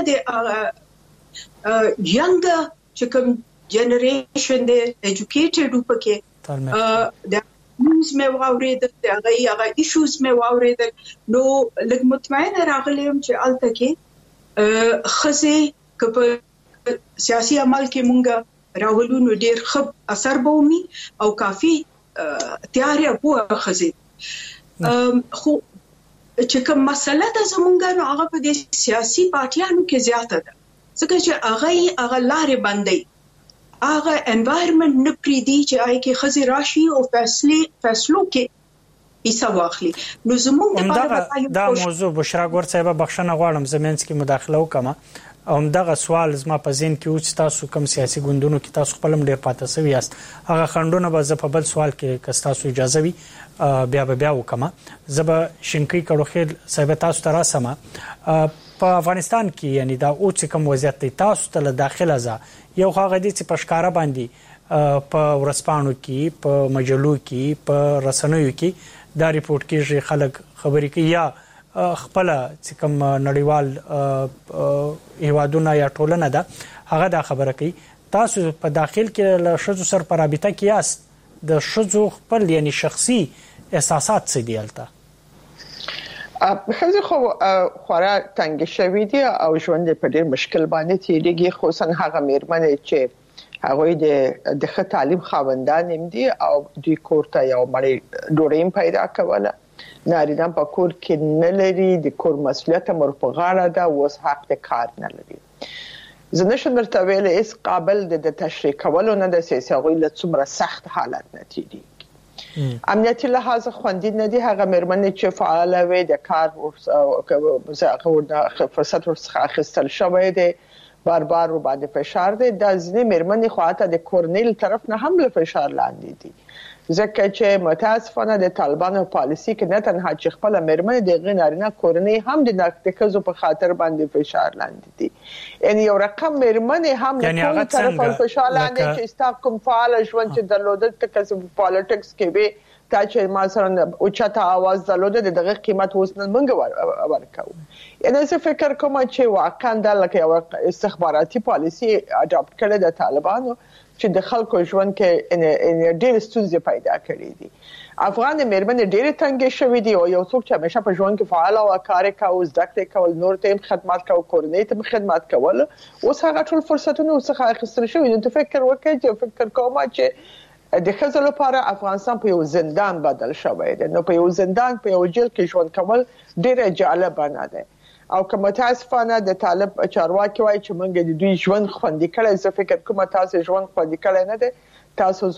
ده young چې کوم جنریشن دی educated وپکې د نیوز مې واورېدل، هغه ایشوز مې واورېدل. نو لږ مطمئنه راغلم چې الته کې خزه کپ سیاسي عمل کې مونږه راولو نو ډېر خب اثر به ومي او کافي تیاری په خزه. خو چې کوم مسله ده زمونږه نو هغه په دې سیاسي پارټیانو کې زیاته ده ځکه چې هغه لارې بندي هغه انوایرنمنت نه پریدي چې آی کې خزي راشي او فیصلو کې حصہ واخلي. نو زموږ دا موضوع بشرا ګور صاحب بخښنه غواړم زمینس کې مداخله وکم. همدغه سوال زما په ذهن کې و چې تاسو کوم سیاسي ګوندونو کې تاسو خپل ډیر پاتې سوي یاست هغه خندونه به زه په بل سوال کې که تاسو اجازه وي بیا وکما زب شینکی کړو صاحب تاسو تر سم په افغانستان کې یعنی دا او چې کوم وضعیت دی تاسو ته داخله ځه یو هغه دي چې پښکارا باندې په ورسپانو کې په مجلو کې په رسنیو کې دا ریپورت کېږي خلک خبرې کوي یا خپل چې کوم نړیوال هیوادونه یا ټولنه ده هغه دا خبره کوي تاسو په داخل کې له شذو سر پر رابطه کې یاست د شذو خپل یعنی شخصي احساسات څه دي الته خزه خو خورا تنگ شوی دی او ژوند په ډیر مشکل باندې تیریږي خصوصا هغه میرمنې چې هغه د ښه تعلیم خاوندان دي او دوی کورته یو مړی ډوړیم پیدا کوله نارینه په کور کې نه لري د کور مسؤلیت مر په غاړه ده اوس حق د کار نه لري زه نشم درته ویلی هیڅ قابل د تشریح کولو نه د سیاسي هغوی له څومره سخت حالت نه تیریږي امنیتي لحاظ خوندي نه دي هغه مېرمنې چې فعاله وي د کار فرصت ورڅخه اخیستل شوی دی بار باندې فشار دی دا ځینې مېرمنې خو حتی د کورنۍ طرف نه هم له فشار لاندې دي ځکه چې متاسفانه د طالبانو پالیسي کې نه تنها چې خپل مېرمنې د غنارینه کورنۍ هم د ناکتکزو په خاطر باندې فشار لاندې دي یعنی یو رقم مېرمنې هم له کوم طرف فشار لاندې چې ستا کوم فعال ژوند چې درلودل تکه په پالیټکس کې به تا چې ما سره اوچته आवाज درلوده دغه قیمت اوس نن موږ ورکاو یعنی زه فکر کوم چې واقعا د لکه یو استخباراتي پالیسي اډاپټ کړي د طالبانو چې د خلکو ژوند کې ان ډېر ستونزې پیدا کړې دي افغان مېرمنې ډېر تنګ شوې دي او یو څوک چې همیشه په ژوند کې فعال او کار کوي زده کړې کول نور ته خدمات کوي کورنۍ ته خدمات کول اوس هغه ټول فرصتونه څخه اخیستل شوی نو ته فکر وکړې چې فکر کوم چې د خزل لپاره افغانستان په یو زندان بدل شوی دی نو په یو زندان په یو جیل کې ژوند کول ډېر جالب نه دی او کوم متاسفانه د طالب چارواکي وایي چې موږ د دوی ژوند خوندي کړی زه فکر کوم تاسو ژوند خوندي کړی نه دی تاسو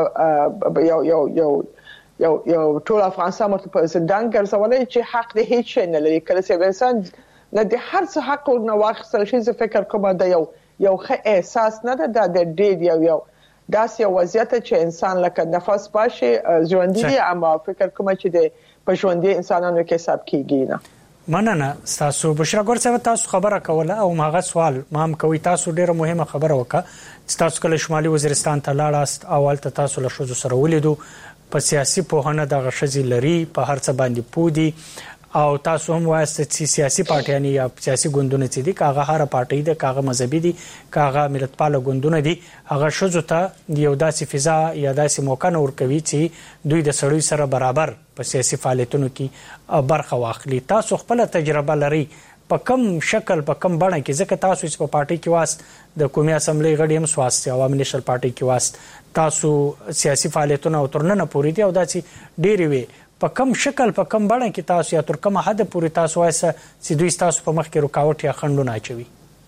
ژوند یو ټول افغانستان مرته په زندان ګرځولای چې حق د هیڅ شي نه لري کله چې انسان نه د هر څه حق او نه واخیستل شي زه فکر کوم دا یو ښه احساس نه ده د ډېر یو داس یو وضعیت چې انسان لکه نفس باشي ژوندۍ دي اما فکر کوم چې د په ژوندۍ انسانانو کې حساب کیږي نه مننه تاسو بشرا ګور صاحب تاسو خبره کوله او ماغه سوال ما هم کوي تاسو ډیره مهمه خبره وکړه چې تاسو کله شمالي وزیرستان ته لاړاست اول ته تاسو له شوزو سره ولیدو په سیاسي پوهنه د غشزي لري په هر څه باندې پودي او تاسو هم وایست چې سیاسي پارټیان یا سیاسي ګوندونه چې دي کاغه هر پارټي د کاغه مذهبي دي کاغه ملتپال ګوندونه دي هغه شوزو ته یو داسې فضا یا داسې موقع نور کوي چې دوی د سړی سره برابر په سیاسي فعالیتونو کې برخه واخلي تاسو خپل تجربه لري په کم شکل په کم بڼه کې ځکه تاسو چې په پارټي کې واست د قومي اسمبلی غړي هم سواست عوامي نېشنل پارټي کې واست تاسو سیاسي فعالیتونه او ترنه پوری دي او داسې ډېری وي په کم شکل په کم بڼه کې تاسو یا تر کومه حد پورې تاسو وایسه چې دوی تاسو په مخ کې رکاوټ یا خنډونه اچوي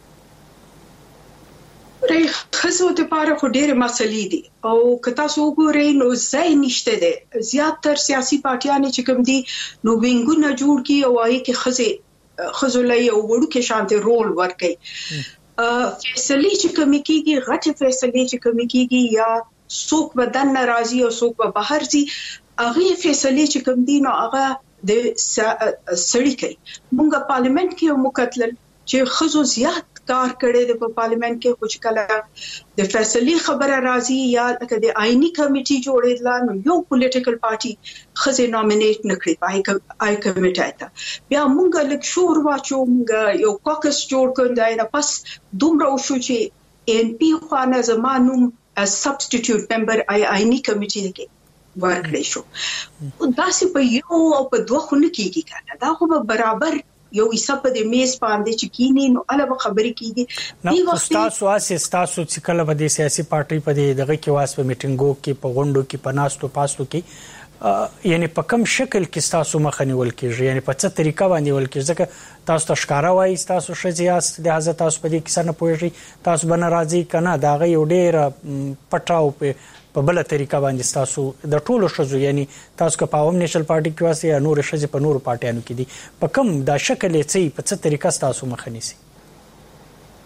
خزو ته پاره خو ډېر مسلې دي او که تاسو وګورئ نو ځای نشته دی زیاتره سیاسي پارټیانې چې کوم دي نو وینګونه جوړ کی او وايي کې خزو لای او وړو کې شانته رول ورکي فیصله چې کوم کیږي غټه فیصله چې کوم کیږي یا څوک بدن ناراضي او څوک به بهر زی هغه فیصله چې کوم دي نو هغه د سړی کوي مونږه پارلیمنت کې مکتل چې خزو زیات کار کړي د پارلیمنت کې خوش کله د فیصله خبره راځي یا لکه د آئینی کمیټي جوړېدل نو یو پولیټیکل پارټي خزه نومینیټ نکړي پای آی کمیټه ته بیا مونږه لک شور واچو مونږه یو کوکس جوړ کړو دا پس دومره شو چې ان پی خوانه زمانوم as substitute member آئینی کمیټي کې ورکړې شو دا سه په یو او په دوه خونه کېږي کنه دا خو برابر یو حساب د میز باندې چې کینی نو الوب خبرې کیږي دی وخت تاسو چې کله به د سیاسي پارټي په دغه کې واس په میټینګو کې په غونډو کې په ناستو پاستو کې یعنی په کوم شکل کې تاسو مخنیول کیږي یعنی په څه طریقه باندې ول کیږي ځکه تاسو ته ښکارا وایي تاسو شجیاست د حضرت تاسو په دې کې څنګه پوهیږي تاسو بن راضي کنه دا غي ډېر پټاو په بل طریقه باندې تاسو د ټولو شزو یعنی تاسو که په عوام نېشنل پارټي کې واسي یا نور شزي په نور پارټیانو کې دي په کوم دا شکل یې په څه طریقه تاسو مخنیسي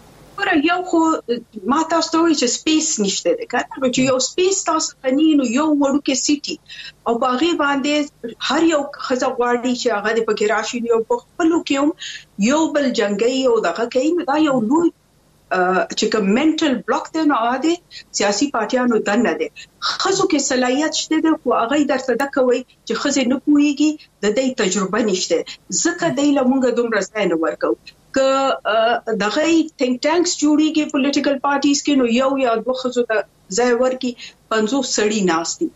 ګوره یو خو ما تاسو ته وایي چې سپیس نشته ده کنه چې یو سپیس تاسو غنینو یو وړوکی سیټي او باغې باندې هر یو خزه غواړي چې هغه د پکې راشي یو په خپلو کې یو بل جنگي او دغه کوي دا یو لوی چې کوم منټل بلاک دی نو هغه سیاسي پارټیانو دنه دي خزو کې صلاحيت شته د خو هغه درته د کوي چې خزه نه پويږي د دې تجربه نشته ځکه د لمونګه دومره ځای نه ورکو ک دغه ثینک ټانکس جوړیږي پولیټیکل پارټیز کې نو یو یا دوه خزو د ځای ورکی 50 سړی ناشتي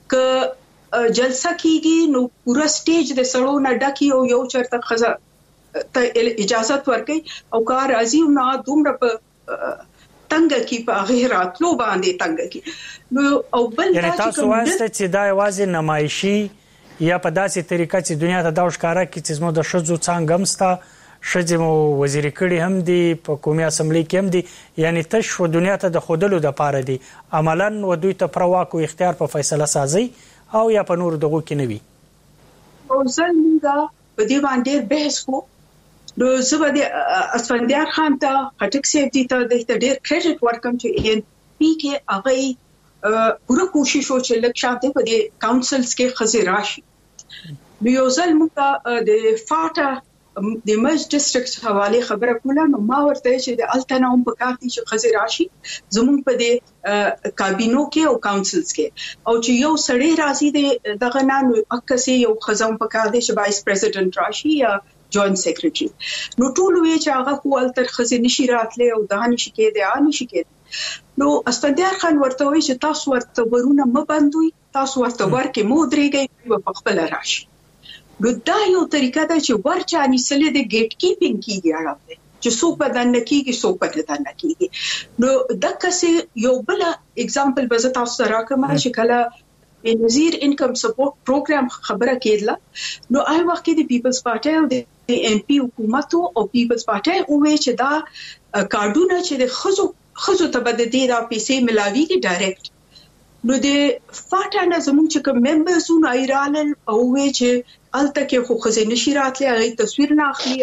ک جلسه کیږي نو پورا سټیج د سړو نه ډکی او یو چرته خزه ته اجازه ورکړي او کار راځي نو دومره په تنګ کی په غیر اتلو باندې تنګ کی نو او بل یعنی تاسو واسطه چې دا یوازې نمایشي یا په داسې طریقه چې دنیا ته دا ښکارا کی چې زموږ د شذو څنګه مستا شذمو وزیر کړي هم دي په قومي اسمبلی کې هم دي یعنی تشو دنیا ته د خودلو د پاره دي عملاً و دوی ته پرواک او اختیار په فیصله سازي او یا په نور دغه کې نوي او څنګه په دې باندې بحث کو نو زه به اسفندیار خان ته خټک سیف دي ته د ډېر کریډټ ورکم چې ان پی کې هغه پوره کوشش وکړي چې شاته په دې کونسلز کې خزي راشي نو یو ځل موږ د فاټا د مرج ډیسټریکټ حواله خبره کوله نو ما ورته چې د الټناوم په کار دي چې خزي راشي زموږ په دې کابینو کې او کونسلز کې او چې یو سړی راځي دغه نن اکسي یو خزم په کار دي چې وایس پریزیډنټ راشي یا جوائنٹ سیکریټری نو ټول وی چې هغه خپل تر خزي نشي راتله او دا نشي کېده نشي کېده نو اسفندیار خان ورته وی چې تاسو ورته ورونه م بندوي تاسو ورته ورکه مو درېږي په خپل راشي نو دا یو طریقه ده چې ورچانی سره د ګیټ کیپینګ کیږي اړه چې څوک بدن کیږي څوک بدن کیږي نو دغه څه یو بل اگزامپل به تاسو سره کوم چې کله بنظیر انکم سپورټ پروګرام خبره کېدله نو آی وخت د پیپلز پارټي او د ام پی حکومت او پیپلز پارټي او چې دا کارډونه چې د خزو ته بد دي دا پیسې ملاويږي ډایرکټ نو د فاټا نه زموږ چې کوم ممبرزونه ایران او چې الته کې خو خزي نشي راتله هغه تصویر نه اخلي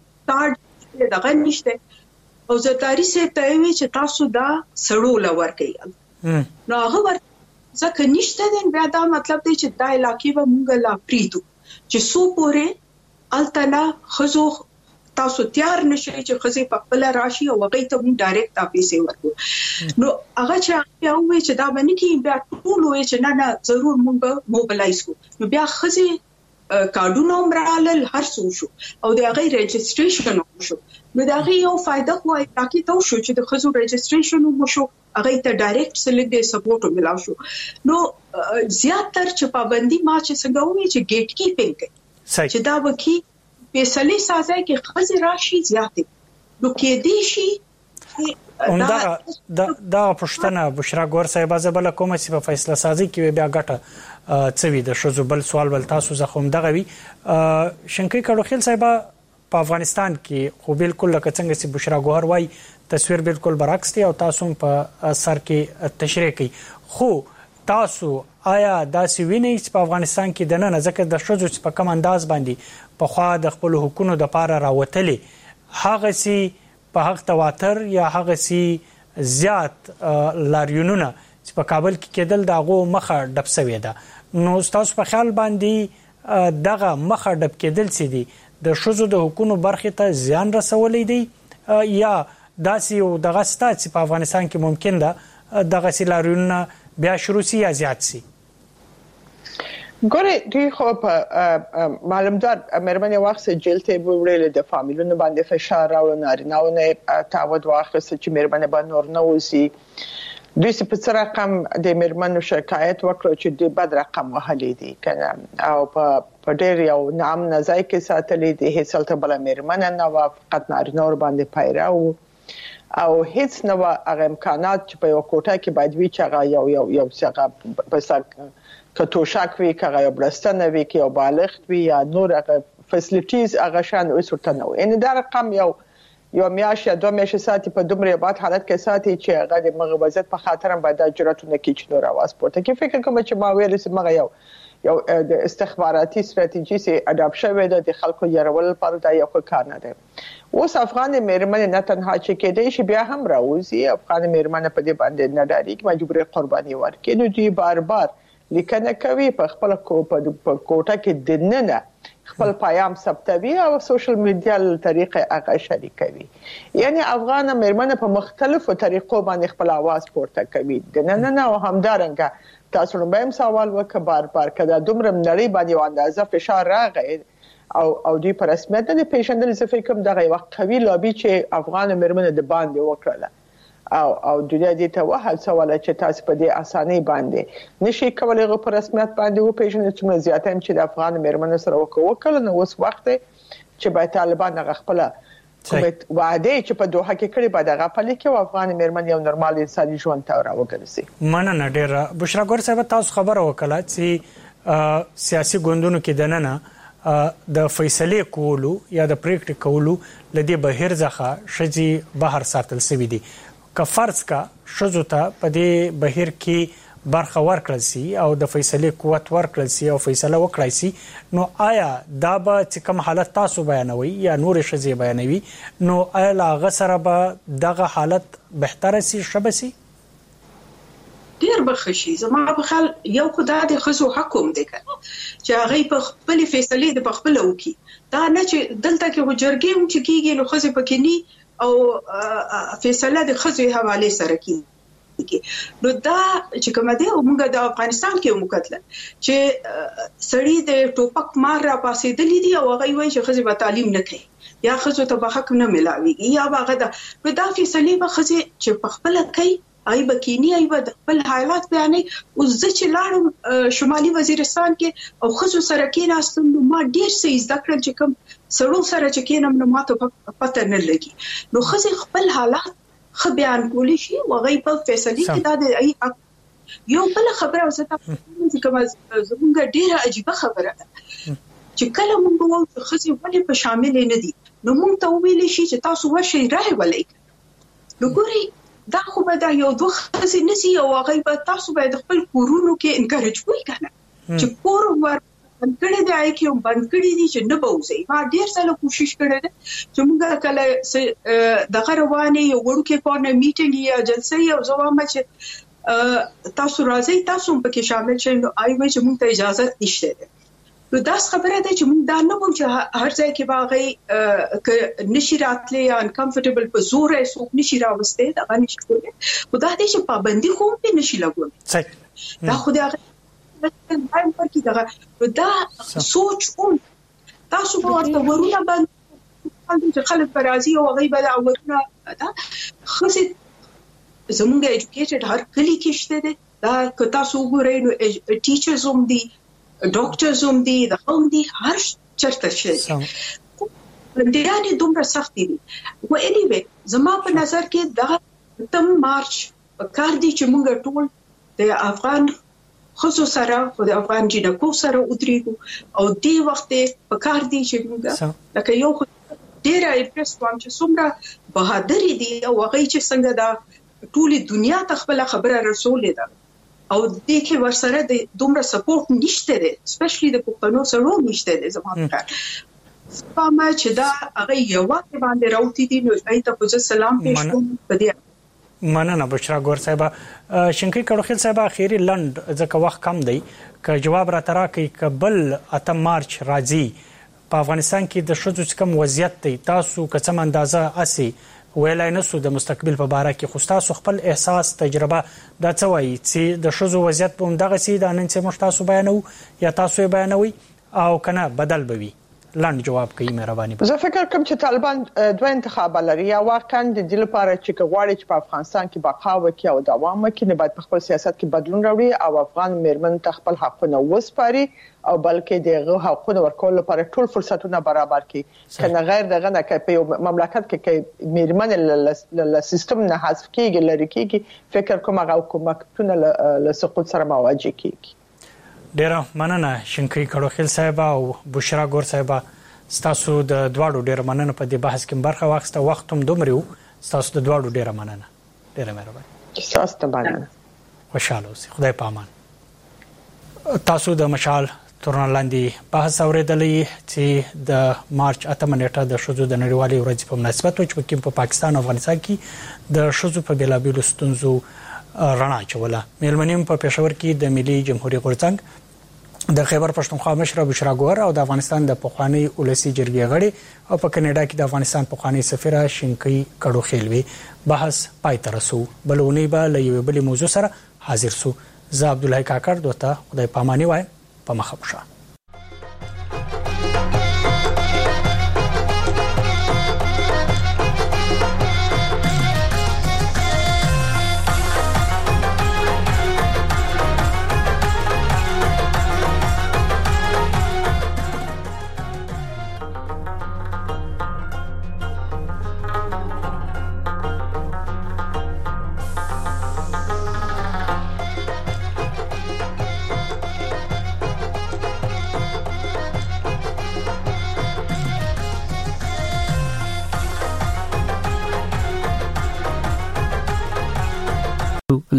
کارډ دغه نشته او زتاری سه ته وی چې تاسو دا سړو لور کوي نو هغه ځکه نشته دین بیا دا مطلب دی چې دا علاقې به مونږ لا پریدو چې سو پورې التنا خزو تاسو تیار نشئ چې خزي په خپل راشي او هغه ته مونږ ډایرکټ تاسو ورکو نو هغه چې یو وی چې دا باندې کې بیا ټول وی چې نه ضرور مونږ موبلایز کو نو بیا خزي کارډونه عمرال هر څو شو او د هغه ريجستریشن شو نو دا غي یو فائدہ وای تاکي ته شو چې د خزو ريجستریشن وشو هغه ته ډایرکټ سلیک د سپورټ ملاو شو نو زیاتره چې پابندي ما چې څنګه وی چې ګیټ کیپینګ کوي چې دا وکي فیصله سازي کې خزي راشي زیاتې نو کې دي شي دا پښتنه بشرا ګور صاحب زبل کوم چې په فیصله سازي کې بیا ګټه څوي د شذو بل سوال ول تاسو زخم دغه وی شنکې کړو خل صاحب په افغانستان کې خو بالکل لکه څنګه چې بشرا ګور وای تصویر بالکل برعکس دی او تاسو په سر کې تشریح کوي خو تاسو آیا داسې وینئ چې په افغانستان کې د نن ځکه د شذو چې په کوم انداز باندې په خوا د خپل حکومت د پاره راوتلې هغه سي په حق تواتر یا هغه سي زیات لاریونونه چې په کابل کې کېدل دغه مخه ډب سوي ده نو تاسو په خیال باندې دغه مخه ډب کېدل سي دي د شذو د حکومت برخه ته زیان رسولې دي یا داسې یو دغه ستات چې په افغانستان کې ممکن ده دغه سیلاریونه بیا شروع سي یا زیات سي ګوره دوی خو په معلومدار مېرمنې وخت جیل ته وړل د فامیلونو باندې فشار راوړل نارینهونه تعود واخیست چې مېرمنې باندې نور نه وسی دوی په څه رقم د مېرمنو شکایت وکړو چې د بد رقم وهلې دي کنه او په ډېر یو نام نزای کې ساتلې دي هیڅ ته بل مېرمنه نه فقط نارینه ور باندې پیراو او هیڅ نو هغه امکانات چې په یو کوټه کې باید وی چې هغه یو څنګه په کتوشک وی کغه یو بلستنه وی کې یو بالغ وی یا نور هغه فیسیلیټیز هغه شان وسورته نو ان دا رقم یو میاش یا 2 میاشتې ساتي په دومره بعد حالت کې ساتي چې هغه د مغوزت په خاطر باید جرأتونه کوي چې نور आवाज پورته کوي فکر کوم چې ما ویل چې مغه یو د استخباراتي ستراتیژي سي اډاپټ شوی د خلکو يرول پر دا یو کار نه دی. اوس افغان میرمن نه تنها چې کېدې شي بیا هم راوځي افغان میرمن په دې باندې نه ډاري چې مجبورې قرباني ورکړي نو دوی بار بار لیکنه کوي په خپل کوټه کې دننه خپل پیام ثبتوي او سوشل میډیا له طریقې هغه شریکوي. یعنی افغان میرمن په مختلفو طریقو باندې خپل आवाज پورته کوي دننه او همدارنګه تاسو نو به سوال وکړ بار بار کدا دومره نړۍ باندې اندازه فشار راغی او دوی په رسمیت د پیژندل څه فکر دغه وخت قوي لابي چې افغان میرمن د باندې وکړه او دنیا دې ته وهل سوال چې تاسو په دې اسانۍ باندې نشي کولای غو په رسمیت باندې و پیژنئ چې زیاته هم چې د افغان میرمن سره وکړل نو اوس وخت چې به طالبان هغه خپل کومه وعده چې په دوحه کې کړی بعد هغه پلي کې افغان میرمن یو نورمال انساني ژوند ته راوګرځي. مننه ډیره. بشرا ګور صاحب تاسو خبر وکړه چې سیاسي ګوندونو کې دننه د فیصله کولو یا د پریکټ کولو لدی بهر ځخه شجي بهر ساتل سوي دي که فرض کا شزو ته په دې بهر کې برخه ورکړل سي او د فیصله قوت ورکړل سي او فیصله وکړای سي نو آیا دا به چې کوم حالت تاسو بیانوي یا نور شزي بیانوي نو آیا لا غسر به دغه حالت بهتر سي شبسي ډیر بخښي زما په خیال یو خدای د خزو حکم دی چې هغه په خپل فیصله د خپل وکي دا نه چې دلته کې وجرګي هم چې کیږي نو خزه پکې ني او فیصله د خزو حواله سره کیږي نو دا چې کومه دی موږ د افغانستان کې وکړل چې سړی د ټوپک مار را پاسې دلی دی او هغه وایي چې خزه په تعلیم نه کوي یا خزو ته به حق نه ملاويږي یا هغه دا فیصله به خزه چې په خپل کوي ای بکینی ای د خپل حالات بیانې او زه چې لاړم شمالي وزیرستان کې او خزو سره کې راستم نو ما ډیر څه زده کړل چې کوم سړو سره چې کېنم نو ماته پته نه لګي نو خزي خپل حالات خ بیان کولی شي او غي په فیصله کې دا د ای یو بل خبره وسته چې کوم زمونږ ډیره عجیب خبره چې کله مونږ وو چې خزي ولې په شامل نه دي نو مونږ ته ویل شي چې تاسو ورشي راي ولې نو ګوري دا خو به دا یو دوه خزي نسی او هغه به تاسو باید خپل کورونو کې انکریج کوی کنه چې کور ور کړي دی چې باندې کړي دي چې نه بوزي ما ډیر ځله کوشش کړې ده چې موږ کله د غرواني یو ورکه کورنه میټینګ یا جلسه یو زوامه چې تاسو راځي تاسو په کې شامل شئ نو آی وای چې موږ ته اجازه نشته ده نو دا خبره ده چې موږ دا نه وو چې هر ځای کې باغې ک نشي راتلې یا انکمفورټیبل په زور یې څوک نشي راوسته دا باندې شي کوله خدا دې چې پابندي خو په نشي لګول صحیح دا خو دا باید پر کې دا سوچ اون تاسو په ورته ورونه باندې چې خلک برازي او غیبه دا ورونه دا خصي زموږ ایجوکیټډ هر کلی کې شته دا که تاسو وګورئ نو ټیچرز هم دي ډاکټرز هم دي د هم دي هر چرته شي بنديانې دومره سخت دي و انیوي زما په نظر کې دا تم مارچ کار دي چې موږ ټول د افغان خصوصا سره او د افغان جنکو سره ودرېږو او دې وخت په کار دي چې موږ لکه یو ډیر ایمپرس کوم چې څومره بهادر دي او هغه چې څنګه دا ټولي دنیا ته خپل خبره رسولې ده او دې کې ورسره د دومره سپورټ نشته ده سپیشلی د پښتنو سره نشته ده زموږ کار سپما چې دا هغه یو وخت باندې راوتی دي نو ایته په سلام پېښ کوم په دې مننه بشرا ګور صاحب شنکي کړوخیل صاحب اخیری لند ځکه وخت کم دی ک جواب را ترا کوي قبل 8 مارچ راځي په افغانستان کې د شذ کم وضعیت دی تاسو کڅم اندازه اسي ویلای نسو د مستقبل په باره کې خو تاسو خپل احساس تجربه دا څه وایي چې د شذ وضعیت په دغه سي د نن څه مشتاسو بیانو یا تاسو بیانوي او کنه بدل بوي لاند جواب کوي مهرباني زه فکر کوم چې طالبان دوه انتخاب لري یا واقعا د دې لپاره چې غواړي چې په افغانستان کې بقا وکړي او دوام وکړي نه باید په خپل سیاست کې بدلون راوړي او افغان میرمن ته خپل حقونه وسپاري او بلکې دغه حقونه ورکول لپاره ټول فرصتونه برابر کړي کنه غیر دغه نه کې په مملکت کې میرمن له سیستم نه حذف کیږي لري کیږي فکر کوم هغه حکومتونه له سقوط سره مواجه کیږي ډیره مننه شنکي کړوخیل صاحب او بشرا ګور صاحب ستاسو د دواړو ډیره مننه په دې بحث کې برخه واخسته وخت هم دومره ستاسو د دواړو ډیره مننه ډیره مهرباني ستاسو ته مننه خوشاله اوسئ خدای پامان تاسو د مشال تورن لاندې بحث اوریدلې چې د مارچ 8 نیټه د شذو د نړیوالې ورځې په مناسبت چې په پاکستان او افغانستان کې د شذو په بیلابیلو ستونزو رڼا چوله. مېلمنیم په پېښور کې د ملي جمهوریت غورځنګ د خیبر پښتونخوا مشر بشرا ګور او د افغانستان د پخوانی ولسی جرګې غړي او په کینیډا کې د افغانستان پخوانی سفیره شینکی کډو خېلوي بحث پای ته رسو. بلونی به له یو بل موضوع سره حاضر سو. زه عبدالله کاکړ دوته خدای پاماني وایم په مخه